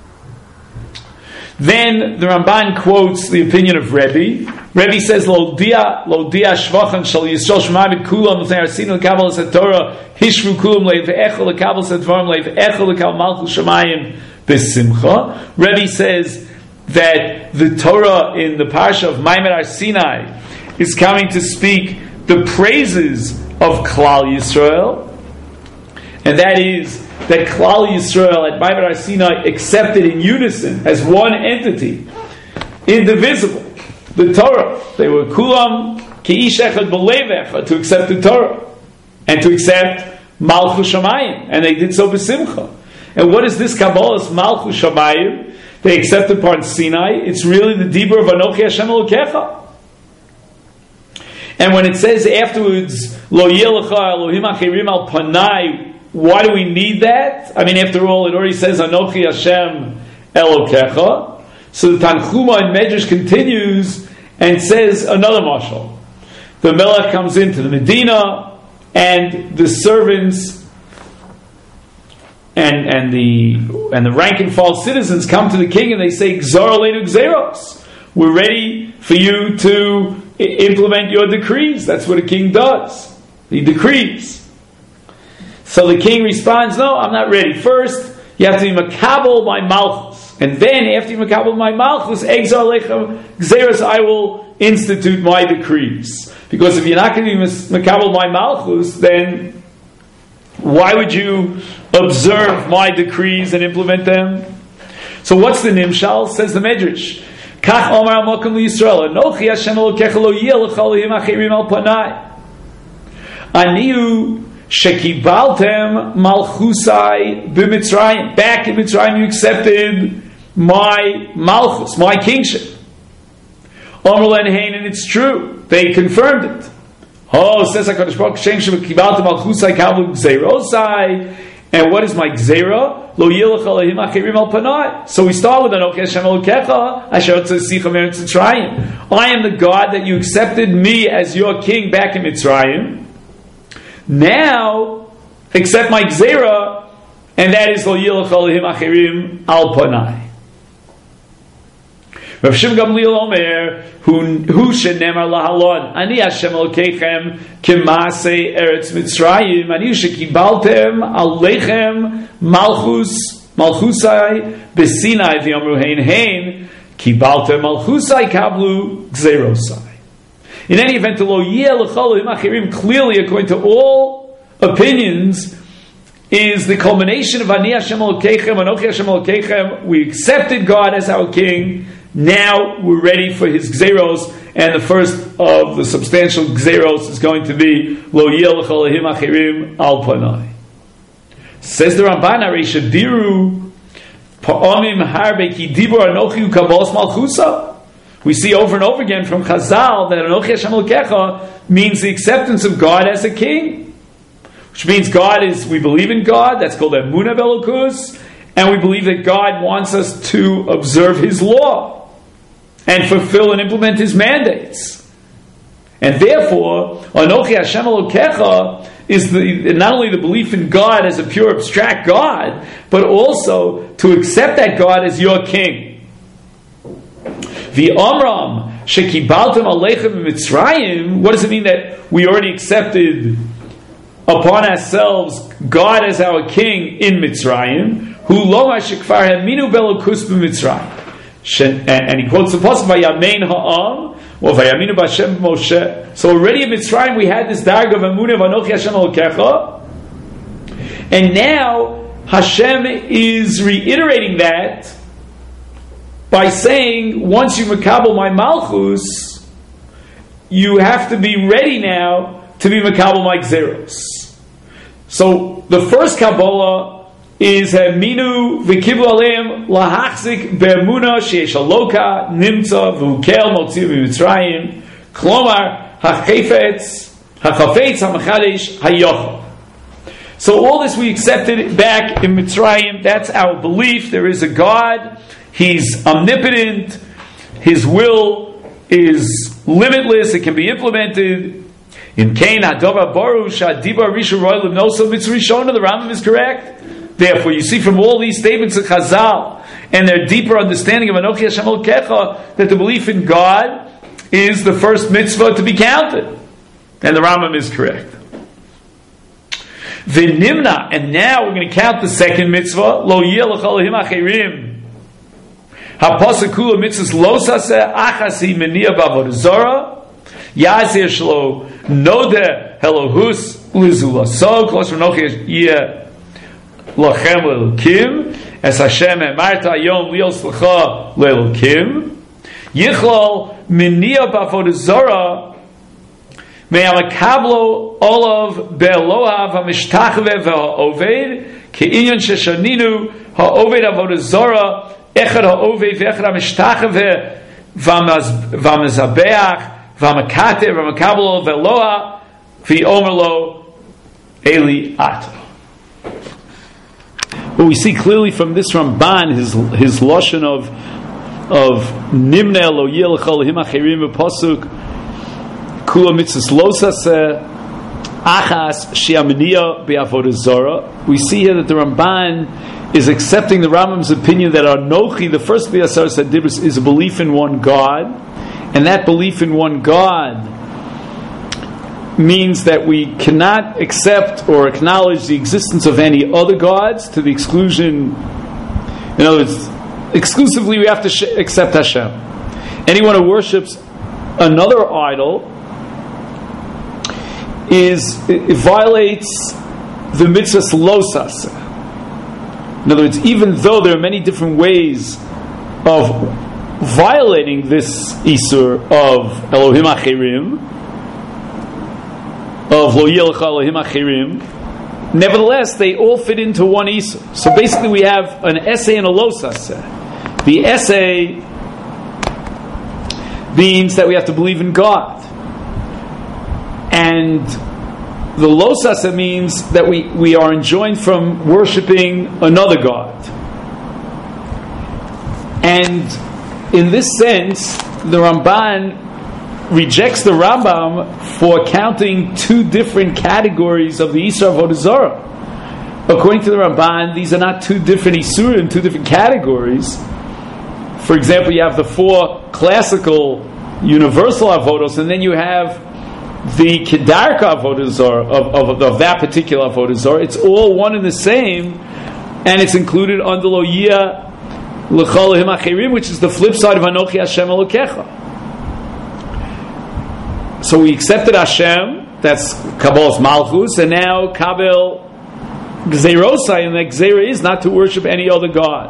Then the Ramban quotes the opinion of Rebbe. Rebbe says, "Lo dia lo dia shvachan shal Yisrael shemaim kulam l'fnei arsin l'kabel haTorah hishvu kulam le'v'echel l'kabel haDvarim le'v'echel l'kabel malchus shemayim b'simcha." Rebbe says that the Torah in the parsha of Maimed Har Sinai is coming to speak the praises of Klal Yisrael, and that is that Klal Yisrael at Maimed Har Sinai accepted in unison as one entity, indivisible, the Torah. They were kulam ki'ish echad b'lev echad, to accept the Torah and to accept Malchus Shamayim, and they did so b'simcha. And what is this Kabbalah's Malchus Shamayim? They accepted upon Sinai. It's really the Dibur of Anochi Hashem Elokecha. And when it says afterwards, Lo yelecha Elohim acherim al panai, why do we need that? I mean, after all, it already says Anochi Hashem Elokecha. So the Tanchuma in Medrash continues and says another mashal. The Melech comes into the Medina, and the servants and and the and the rank and file citizens come to the king and they say, Gzar aleinu gzeros. We're ready for you to implement your decrees. That's what a king does. He decrees. So the king responds, no, I'm not ready. First, you have to be makabel my malchus. And then, after you makabel my malchus, egzar lechem gzeros, I will institute my decrees. Because if you're not going to be makabel my malchus, then why would you observe my decrees and implement them? So what's the nimshal? Says the Medrash. Kach omar amokim liyisrael, anochi Hashem elokecha lo yeh lecha elohim acherim al panai. Aniu Shekibaltem malchusai b'Mitzrayim. Back in Mitzrayim, you accepted my malchus, my kingship. Omer len hein, and it's true. They confirmed it. Oh, says HaKadosh Baruch Hu, Shekibaltem malchusai kavlu gzeirosai. And what is my gzeira? Lo yilach Elohim achirim al panai. So we start with Anochi Hashem Elokecha asher tzasicha me'eretz Mitzrayim. I am the God that you accepted me as your king back in Mitzrayim. Now, accept my gzeira, and that is Lo yilach Elohim achirim al panai. Rav Shimon Gamliel Omer, who shenemar lahalon, ani Hashem Elokeichem k'maasei eretz Mitzrayim, ani shekibaltem aleichem malchus malchusai b'Sinai v'yomru hein hein kibaltem malchusai kavlu gzeirosai. In any event, the lo yeh l'chol Elohim achirim, clearly, according to all opinions, is the culmination of ani Hashem Elokeichem, anochi Hashem Elokeichem. We accepted God as our king. Now we're ready for his gzeros, and the first of the substantial gzeros is going to be Lo yeh l'chol Elohim achirim al panai. Says the Ramban, Areisha diru pa'omim harbe ki dibur anochi ukavos malchusa. We see over and over again from Chazal that Anochi Hashem Elokecha means the acceptance of God as a king, which means God is, we believe in God. That's called Emunah Belokus, and we believe that God wants us to observe His law and fulfill and implement His mandates. And therefore, Anochi Hashem Elokecha is the, not only the belief in God as a pure abstract God, but also to accept that God as your king. The Omram Shekibaltem Aleichem Mitzrayim. What does it mean that we already accepted upon ourselves God as our king in Mitzrayim? Hu lomar shekfar haminu belokus b'Mitzrayim. And he quotes the pasuk Vayamein ha'am or Vayaminu b'Hashem Moshe. So already in Mitzrayim we had this darg of Emunah of Anochi Hashem Elokecha, and now Hashem is reiterating that by saying, once you makabel my malchus, you have to be ready now to be makabel my gzeros. So the first Kabbalah is Minu v'kiblu aleim lahachzik be'emuna sheyesh aloka nimtza v'ukel motzi v'mitzrayim klomar hachefetz hachafetz hamachadesh hayochel. So all this we accepted back in Mitzrayim. That's our belief. There is a God. He's omnipotent. His will is limitless. It can be implemented. In Kain Hadova Baruch Shadiba Rishon Roy Lemnoso Mitzrishona, the Rambam is correct. Therefore, you see from all these statements of Chazal and their deeper understanding of Anochi Hashem Elokecha that the belief in God is the first mitzvah to be counted, and the Rambam is correct. V'nimna, and now we're going to count the second mitzvah. Lo yeh l'chol Elohim achirim. Hapasuk kula mitzvahs lo saseh achasi meniya b'avodah zara. Yazir shlo nodeh helohus lizulaso. Klos v'nochi yeh lachem le'elokim. Es Hashem emarta yom li'ol s'lecha le'elokim. Yichlol meniya b'avodah zara. Me'amakablo olav be'elohav ha'mishtachve ve'ha'oved ke'inyan sheshaninu ha'oved avodah zara echad ha'oved ve'echad ha'mishtachve v'amazabeach v'amakatev v'amakablo ve'eloha v'omerlo eli ato. Well, we see clearly from this Ramban his his lashon of of nimna lo yeh l'chol Elohim achirim v'pasuk Kula mitzvahs lo saseh achas she'aminiya be'avodah zara. We see here that the Ramban is accepting the Rambam's opinion that Anochi, the first B'yasar Sadibus, is a belief in one God, and that belief in one God means that we cannot accept or acknowledge the existence of any other gods to the exclusion. In other words, exclusively we have to sh- accept Hashem. Anyone who worships another idol is it violates the mitzvahs lo saseh. In other words, even though there are many different ways of violating this isur of Elohim achirim, of Lo Yilcha Elohim Achirim. Nevertheless, they all fit into one Isur. So basically we have an essay and a Lo Saseh. The essay means that we have to believe in God. And the Lo Saseh means that we, we are enjoined from worshipping another God. And in this sense, the Ramban rejects the Rambam for counting two different categories of the Isur Avodah Zarah. According to the Ramban, these are not two different Isurim, two different categories. For example, you have the four classical universal Avodos, and then you have the Kedarka Avodah Zarah of, of, of that particular Avodah Zarah. It's all one and the same, and it's included under Lo Yia L'chol Elohim Achirim, which is the flip side of Anochi Hashem Elokecha. So we accepted Hashem, that's Kabbal's Malchus, and now Kabel Gzeirosai, and the Gzeira is not to worship any other God.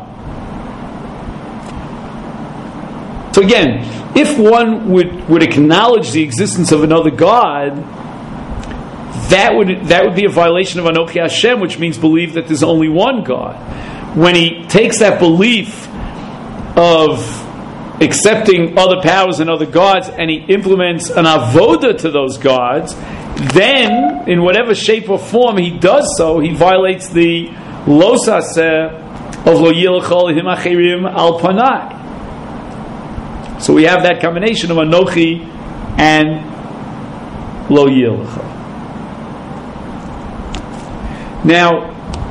So again, if one would, would acknowledge the existence of another God, that would that would be a violation of Anochi Hashem, which means believe that there's only one God. When he takes that belief of accepting other powers and other gods, and he implements an avoda to those gods, then, in whatever shape or form he does so, he violates the Lo Saseh of Lo Yilcha Elohim Achirim Al Panai. So we have that combination of Anochi and Lo Yilcha. Now,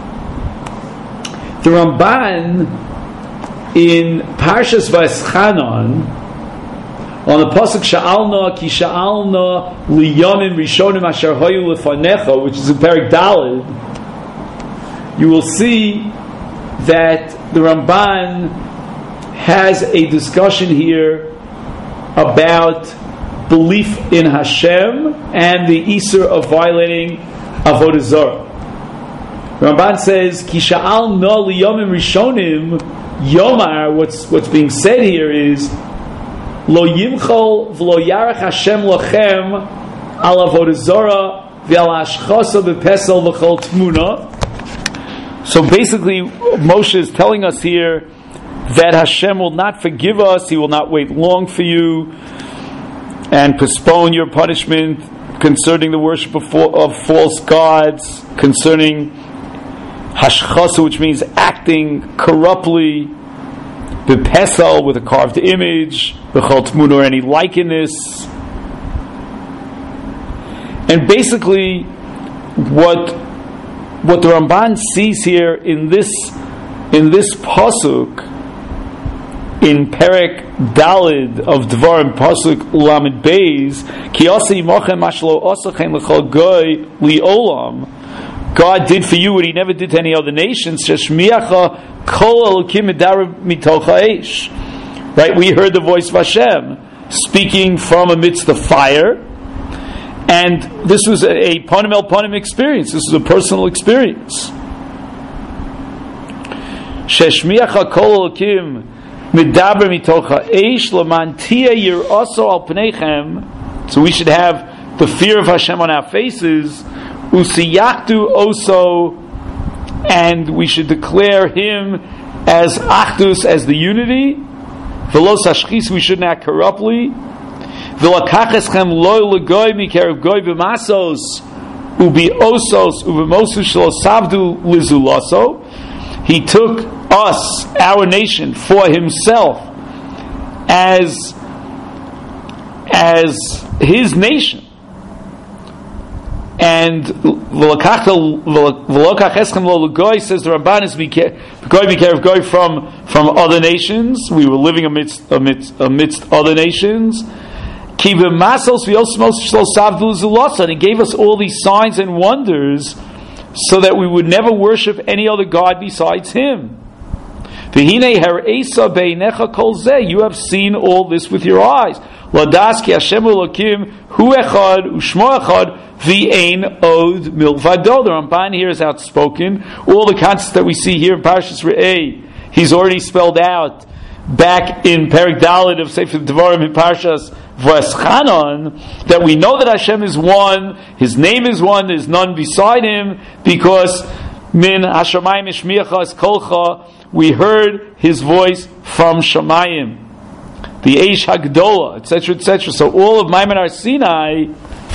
the Ramban in Parshas Vayeschanan, on the pasuk Sha'alna ki Sha'alna liyamim rishonim asher hayu lefanecha, which is in Perek Daled, you will see that the Ramban has a discussion here about belief in Hashem and the Isur of violating Avodah Zarah. Ramban says, Ki sha'al na liyomim rishonim, Yomar, what's, what's being said here is, Lo yimchol v'lo yarach Hashem lochem al avodah zarah v'al hashchasa b'pesel v'chol tmuna. So basically, Moshe is telling us here that Hashem will not forgive us, He will not wait long for you, and postpone your punishment concerning the worship of, of false gods, concerning hashchasa, which means acting corruptly, b'pesel, with a carved image, b'chol tmuna, or any likeness. And basically, what what the Ramban sees here in this in this pasuk, in Perek Daled of Dvarim, pasuk Lamed Beis, ki asei mochem mashlo osachem l'chol goy li'olam. God did for you what He never did to any other nations. Sheshmiacha kol elokim medar mitocha eish. Right, we heard the voice of Hashem speaking from amidst the fire, and this was a, a panim el panim experience. This was a personal experience. Sheshmiacha kol elokim medar mitocha eish leman tia yiraso al pneichem. So we should have the fear of Hashem on our faces. Usiyaktu oso, and we should declare Him as achdus, as the unity. V'lo sashchis, we shouldn't act corruptly. V'lakacheschem lo legoy mikerev goy v'masos ubi osos u'v'mosu shelo savdu lizulaso. He took us, our nation, for Himself as as His nation. And v'lokacheschem lo legoy, says the Ramban, is goy mikerev goy from from other nations. We were living amidst amidst amidst other nations. Ki v'masos v'osmos shlo savdu zulasa, and He gave us all these signs and wonders so that we would never worship any other god besides Him. V'hinei har'esa beinecha kol zeh, you have seen all this with your eyes. Ladas ki Hashem Elokim hu echad u'shmo echad v'ein od milvado. The Ramban here is outspoken. All the concepts that we see here in Parshas Re'eh, he's already spelled out. back in Perek Dalet of Sefer Devarim in Parshas V'eschanan, that we know that Hashem is one, His name is one, there's none beside Him, because min hashamayim ishmiacha es kolcha, we heard His voice from Shamayim, the Eish Hagdola, et cetera, et cetera. So all of Maimon Har Sinai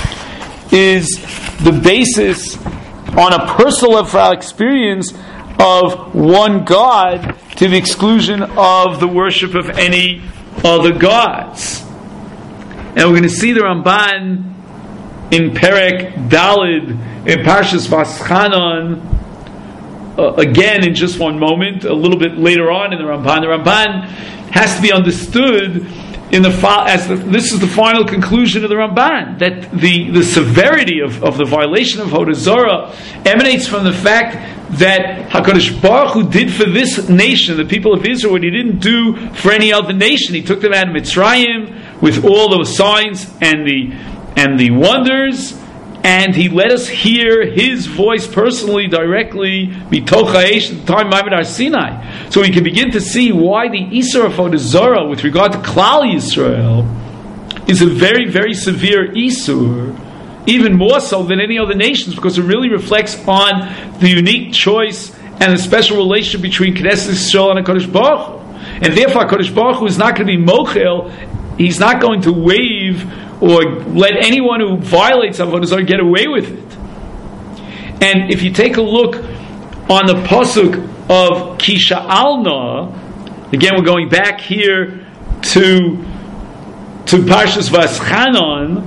is the basis on a personal level for our experience of one God, to the exclusion of the worship of any other gods. And we're going to see the Ramban in Perek Daled in Parshas V'eschanan uh, again in just one moment, a little bit later on in the Ramban. The Ramban has to be understood in the as the, this is the final conclusion of the Ramban, that the, the severity of, of the violation of Avodah Zarah emanates from the fact that HaKadosh Baruch Hu did for this nation, the people of Israel, what He didn't do for any other nation. He took them out of Mitzrayim with all those signs and the and the wonders, and He let us hear His voice personally, directly, mitoch ha'esh, at the time Maimon Har Sinai. So we can begin to see why the Isur of Avodah Zarah with regard to Klal Yisrael is a very, very severe Isur, even more so than any other nations, because it really reflects on the unique choice and the special relationship between Knesset Yisrael and HaKadosh Baruch Hu. And therefore HaKadosh Baruch Hu is not going to be mochel, He's not going to waive or let anyone who violates Avodah Zarah get away with it. And if you take a look on the pasuk of Ki Sha'alna, again we're going back here to to Parshas V'eschanan.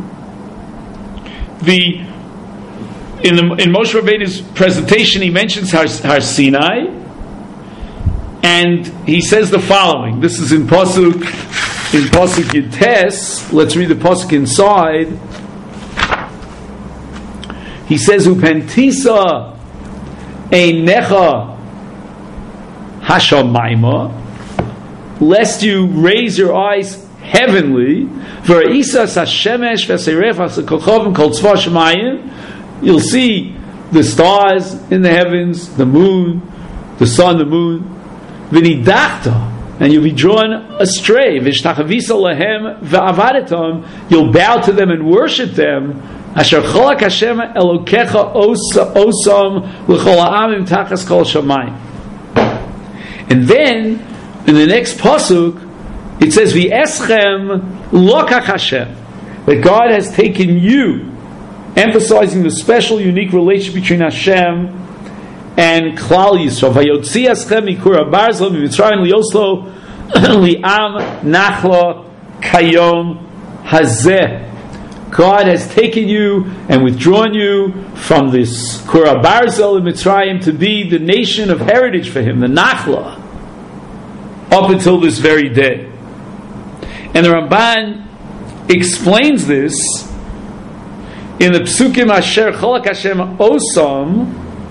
The in the in Moshe Rabbeinu's presentation, he mentions Har, Har Sinai, and he says the following. This is in pasuk in pasuk Yutes. Let's read the pasuk inside. He says, "Upentisa einecha hashamayma, lest you raise your eyes heavenly. You'll see the stars in the heavens, the moon, the sun, the moon. And you'll be drawn astray. You'll bow to them and worship them. And then, in the next pasuk, it says, "V'eschem lokach Hashem," that God has taken you, emphasizing the special, unique relationship between Hashem and Klal Yisrael. Vayotzi eschem mikur habarzel mitzrayim liyoslo li'am nachla kayom hazeh. God has taken you and withdrawn you from this Kur HaBarzel in Mitzrayim to be the nation of heritage for Him, the Nachla, up until this very day. And the Ramban explains this in the Psukim Asher Cholak Hashem Osam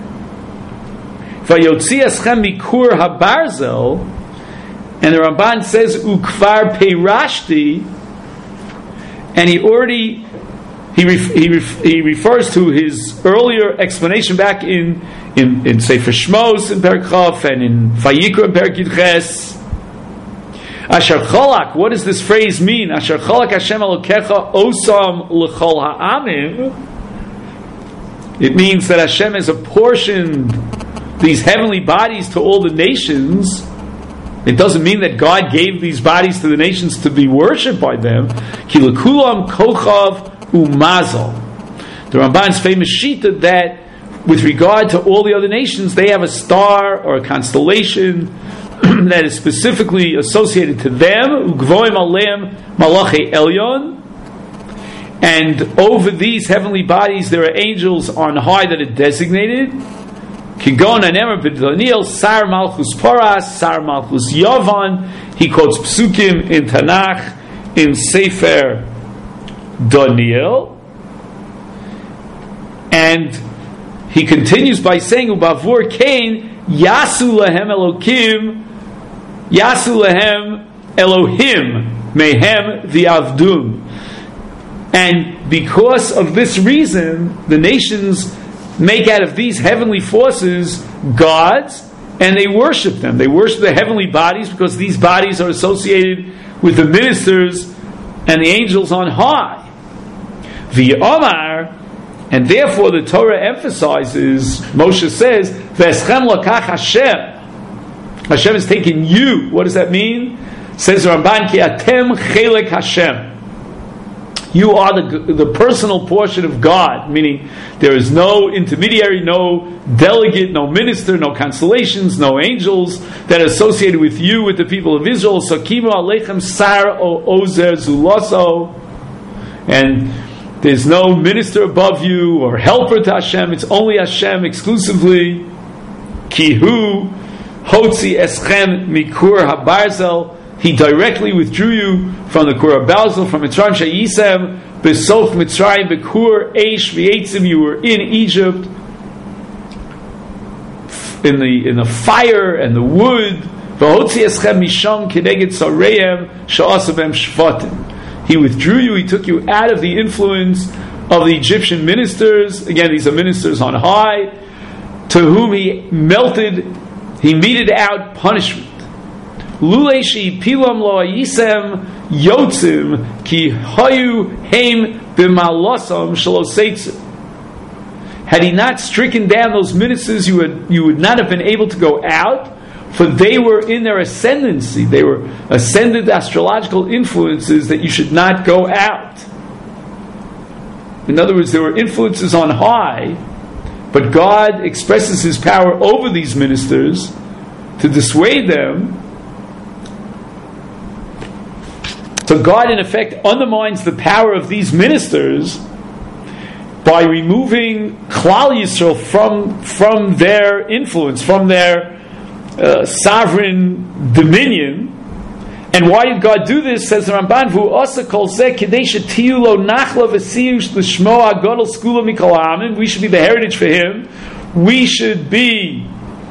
Vayotzi Eschem Mikur HaBarzel, and the Ramban says Ukvar Peirashti, and he already he ref, he, ref, he refers to his earlier explanation back in in, in Sefer Shmos in Perek Chaf and in Vayikra in Perek Yudches. Asher Cholak, what does this phrase mean? Asher Cholak Hashem Elokecha Osam L'chol Ha'amim. It means that Hashem has apportioned these heavenly bodies to all the nations. It doesn't mean that God gave these bodies to the nations to be worshipped by them. Ki l'kulam kochav umazal. The Ramban's famous shita that with regard to all the other nations, they have a star or a constellation that is specifically associated to them. Ugvoim aleim malachi elyon. And over these heavenly bodies, there are angels on high that are designated. Kigon anemer b'Daniel Sar Malchus Paras, Sar Malchus Yavan. He quotes psukim in Tanakh in Sefer Daniel, and he continues by saying, "Ubavur Kain Yasu lahem Elokim, Yasu lahem Elohim mehem v'avdum." And because of this reason, the nations make out of these heavenly forces gods, and they worship them. They worship the heavenly bodies because these bodies are associated with the ministers and the angels on high. V'yomar, and therefore the Torah emphasizes, Moshe says, V'eschem lakach Hashem. Hashem has taken you. What does that mean? Says the Ramban, Ki atem chelek Hashem. You are the, the personal portion of God, meaning there is no intermediary, no delegate, no minister, no constellations, no angels that are associated with you, with the people of Israel. Sakimu aleichem sar o ozer zulaso. And there's no minister above you or helper to Hashem. It's only Hashem exclusively. Kihu hotzi eschem mikur habarzel. He directly withdrew you from the Kur HaBarzel, from Mitzrayim Shayisem, Besof Mitzrayim, Bekur Eish V'Yetzim. You were in Egypt, in the in the fire and the wood. V'hotzi eschem misham keneged sareim sha'asabem shvatim. He withdrew you. He took you out of the influence of the Egyptian ministers. Again, these are ministers on high, to whom he melted, he meted out punishment. Luleishi pilam lo yisem yotzim ki hayu heim b'malosam shaloseitsim. Had he not stricken down those ministers, you would you would not have been able to go out, for they were in their ascendancy. They were ascended astrological influences that you should not go out. In other words, there were influences on high, but God expresses His power over these ministers to dissuade them. So God, in effect, undermines the power of these ministers by removing Klal Yisrael from, from their influence, from their uh, sovereign dominion. And why did God do this? Says the Ramban, Vu asa kol zeh kedei shetiyu lo nachla v'siyush l'shmo ha'gadol skula mikol ha'amim. We should be the heritage for Him. We should be,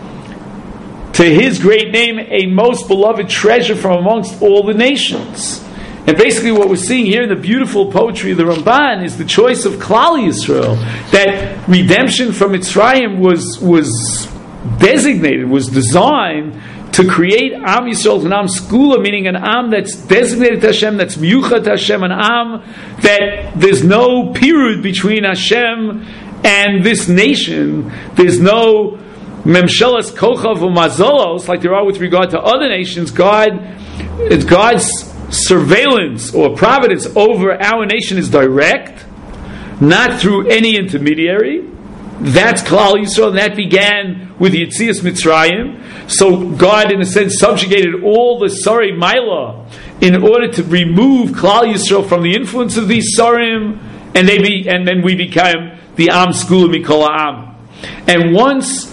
to His great name, a most beloved treasure from amongst all the nations. And basically what we're seeing here in the beautiful poetry of the Ramban is the choice of Klal Yisrael. That redemption from Mitzrayim was, was designated, was designed to create Am Yisrael, an Am Skula, meaning an Am that's designated to Hashem, that's Miyuchat to Hashem, an Am that there's no period between Hashem and this nation. There's no Memshelas Kochav u'Mazolos like there are with regard to other nations. God, it's God's surveillance or providence over our nation is direct, not through any intermediary. That's Klal Yisrael, and that began with Yetzias Mitzrayim. So God, in a sense, subjugated all the Sari Maila in order to remove Klal Yisrael from the influence of these Sarim, and they be, and then we became the Am Skula Mikol Ha'am. And once,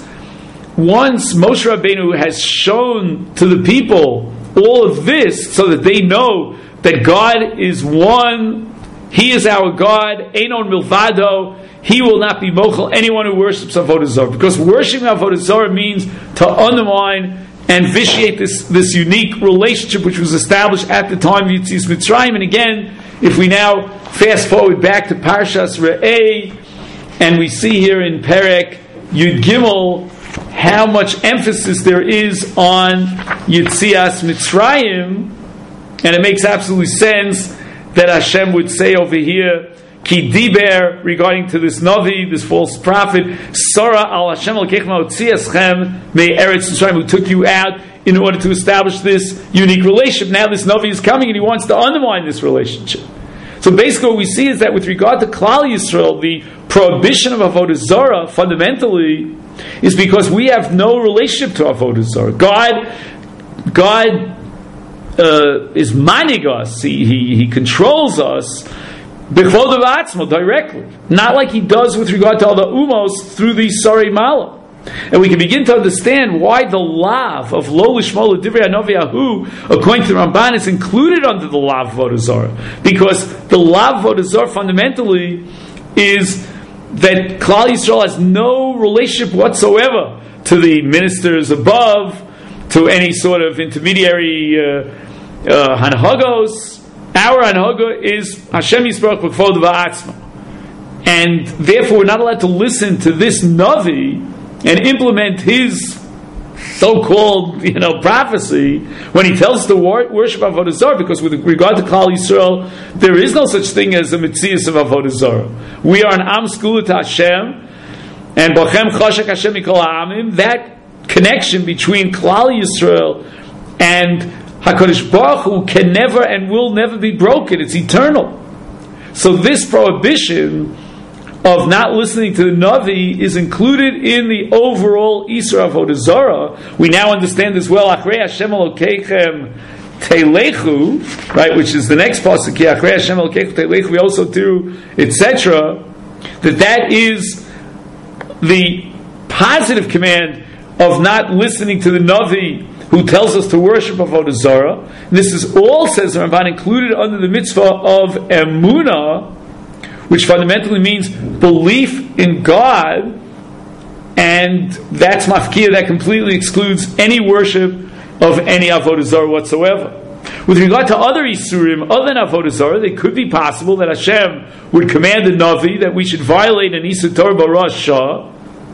once Moshe Rabbeinu has shown to the people all of this, so that they know that God is one, He is our God, Einon Milvado. He will not be mochel anyone who worships Avodah Zarah, because worshiping Avodah Zarah means to undermine and vitiate this, this unique relationship which was established at the time of Yetzias Mitzrayim. And again, if we now fast forward back to Parshas Re'eh, and we see here in Perek Yud Gimel how much emphasis there is on Yetzias Mitzrayim, and it makes absolute sense that Hashem would say over here, Ki diber, regarding to this Navi, this false prophet, Sora al Hashem al-Kechem al-Tziaschem me Eretz Mitzrayim, who took you out in order to establish this unique relationship. Now this Navi is coming and he wants to undermine this relationship. So basically what we see is that with regard to Klal Yisrael, the prohibition of Avodah Zarah fundamentally is because we have no relationship to Avodah Zarah. God, God uh, is manig us. He, he, he controls us directly, not like He does with regard to all the umos through the Sari Mala. And we can begin to understand why the lav of Lo Lishmo L'Divrei Hanavi Ahu, according to the Ramban, is included under the lav of Avodah Zarah, because the lav of Avodah Zarah fundamentally is that Klal Yisrael has no relationship whatsoever to the ministers above, to any sort of intermediary uh, uh, hanhagos. Our hanhaga is Hashem Yisbarach B'Kvod V'Atzma, and therefore we're not allowed to listen to this Navi and implement his so-called, you know, prophecy, when he tells us to wor- worship Avodah Zarah, because with regard to Klal Yisrael, there is no such thing as a Metzias of Avodah Zarah. We are an Am Skulat Hashem, and Bochem Chashak Hashem Mikol Ha'amim. That connection between Klal Yisrael and HaKadosh Baruch Hu can never and will never be broken. It's eternal. So this prohibition of not listening to the Navi is included in the overall Isra Avodah Zarah. We now understand as well, Achrei Hashem Elokeichem Teilechu, right, which is the next pasuk here, Achrei Hashem Elokeichem Teilechu, we also do, et cetera, that that is the positive command of not listening to the Navi who tells us to worship Avodah Zarah. This is all, says the Ramban, included under the mitzvah of Emunah, which fundamentally means belief in God, and that's mafkir, that completely excludes any worship of any Avodah Zarah whatsoever. With regard to other Isurim, other than Avodah Zarah, it could be possible that Hashem would command the Navi that we should violate an Isur Torah Barash Shah,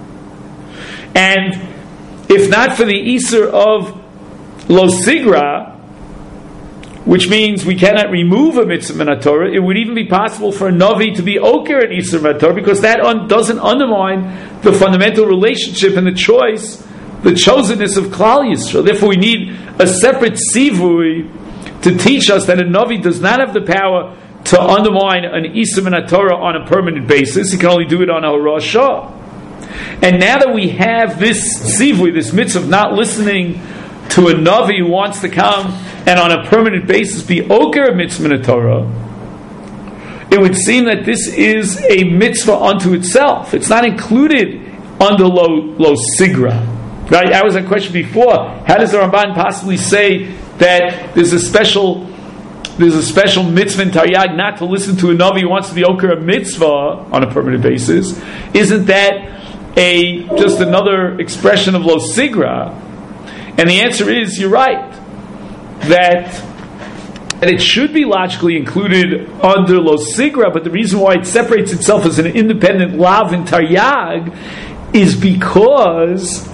and if not for the Isur of Lo Sigra, which means we cannot remove a mitzvah min Torah, it would even be possible for a Navi to be oker an Isur min Torah, because that un- doesn't undermine the fundamental relationship and the choice, the chosenness of Klal Yisrael. Therefore we need a separate sivui to teach us that a Navi does not have the power to undermine an Isur min Torah on a permanent basis. He can only do it on a Horosh Shah. And now that we have this sivui, this mitzvah of not listening to a Navi who wants to come and on a permanent basis be oker mitzvah min Torah, it would seem that this is a mitzvah unto itself. It's not included under lo, lo sigra. Right? That was a question before. How does the Ramban possibly say that there's a special there's a special mitzvah in Taryag not to listen to a Navi who wants to be oker a mitzvah on a permanent basis? Isn't that a just another expression of lo sigra? And the answer is, you're right, that, that it should be logically included under Lo Sigra, but the reason why it separates itself as an independent Lav in Taryag is because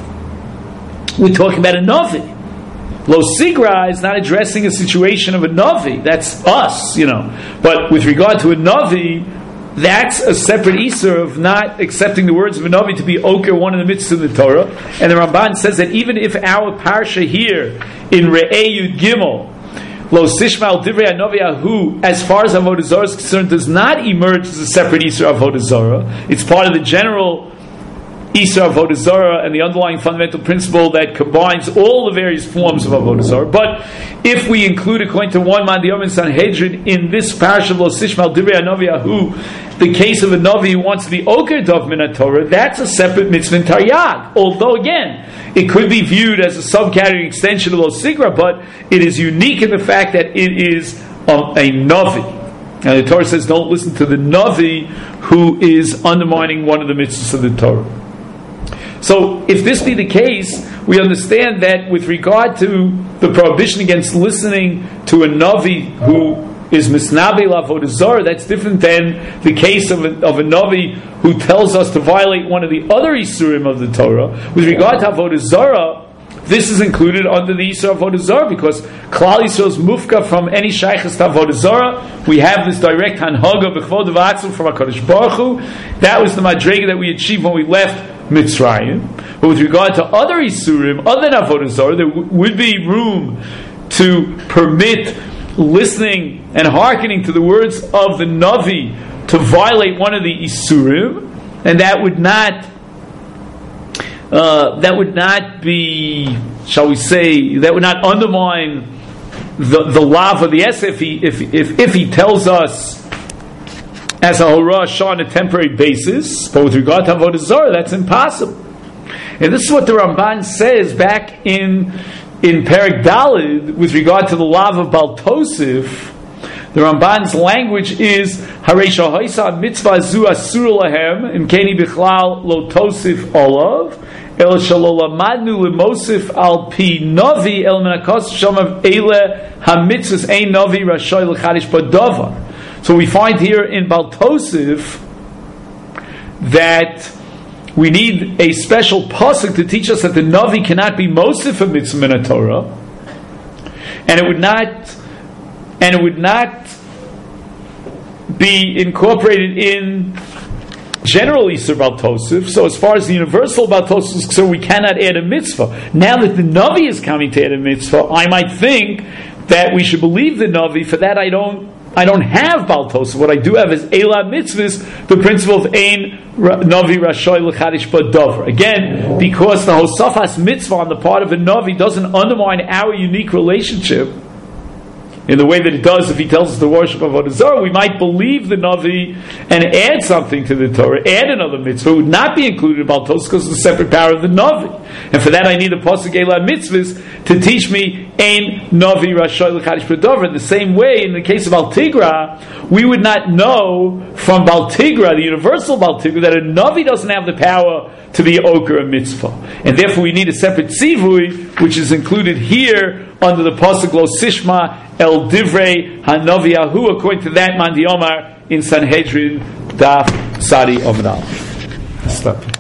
we're talking about a Navi. Lo Sigra is not addressing a situation of a Navi. That's us, you know. But with regard to a Navi, that's a separate Isur of not accepting the words of a Navi to be oker, one in the midst of the Torah. And the Ramban says that even if our parsha here in Re'eh Yud Gimel, Lo Sishmal Divrei HaNavi Ahu, as far as Avodah Zarah is concerned, does not emerge as a separate Isur of Avodah Zarah. It's part of the general Isur of Avodah Zarah and the underlying fundamental principle that combines all the various forms of Avodah Zarah. But if we include, according to one man, the Yom Sanhedrin, in this parasha of Lo Sishmal Divrei HaNavi Ahu, the case of a Navi who wants to be oker dov min Torah, that's a separate mitzvah in Taryag. Although, again, it could be viewed as a subcategory extension of Lo Sigra, but it is unique in the fact that it is um, a Navi. And the Torah says, don't listen to the Navi who is undermining one of the mitzvahs of the Torah. So, if this be the case, we understand that with regard to the prohibition against listening to a Navi who is misnabe l'avodah zarah, that's different than the case of a, of a Navi who tells us to violate one of the other Isurim of the Torah. With regard to avodah zarah, this is included under the Isur of avodah zarah because Klal Yisrael's mufka from any shaychus to avodah zarah. We have this direct hanhaga b'chvod v'atzil from HaKadosh Baruch Hu. That was the madrega that we achieved when we left Mitzrayim. But with regard to other Isurim, other than avodah zarah, there w- would be room to permit listening and hearkening to the words of the Navi to violate one of the Isurim, and that would not uh, that would not be, shall we say, that would not undermine the the lav of the es if he if if if he tells us as a Horosh Shah on a temporary basis. But with regard to avodah zarah, that's impossible. And this is what the Ramban says back in in Perek Daled with regard to the lav of Baal Tosif. The Ramban's language is Harei shahoisa mitzvah zu asur lahem im keni bichlal lo tosif olav el shalolamadnu lemosif al pi navi el menakos shamav ele hamitzvahs ein navi rashoy lechadish badavar. So we find here in Baal Tosif that we need a special pasuk to teach us that the Navi cannot be mosif a mitzvah in a Torah, and it would not, and it would not be incorporated in general Isur Bal Tosif. So as far as the universal Bal Tosif is concerned, we cannot add a mitzvah. Now that the Navi is coming to add a mitzvah, I might think that we should believe the Navi. For that I don't I don't have Bal Tosif. What I do have is Eila Mitzvahs, the principle of Ein Navi Rashoy L'Chadish B'Dover. Again, because the Hosafas Mitzvah on the part of a Navi doesn't undermine our unique relationship in the way that it does if he tells us to worship Avodah Zarah, we might believe the Navi and add something to the Torah, add another mitzvah. It would not be included in Bal Tosif because of the separate power of the Navi. And for that I need a Pasuk Eila Mitzvahs to teach me Ein Navi Rashoy L'Chadish B'Dover. In the same way, in the case of Bal Tigra, we would not know from Bal Tigra, the universal Bal Tigra, that a Navi doesn't have the power to be Oker a mitzvah. And therefore we need a separate Tzivui, which is included here under the Pasuk Lo Sishma El Divrei Hanavi Ahu, according to that Mandi Omar in Sanhedrin Daf Sadi Omnal. Stop.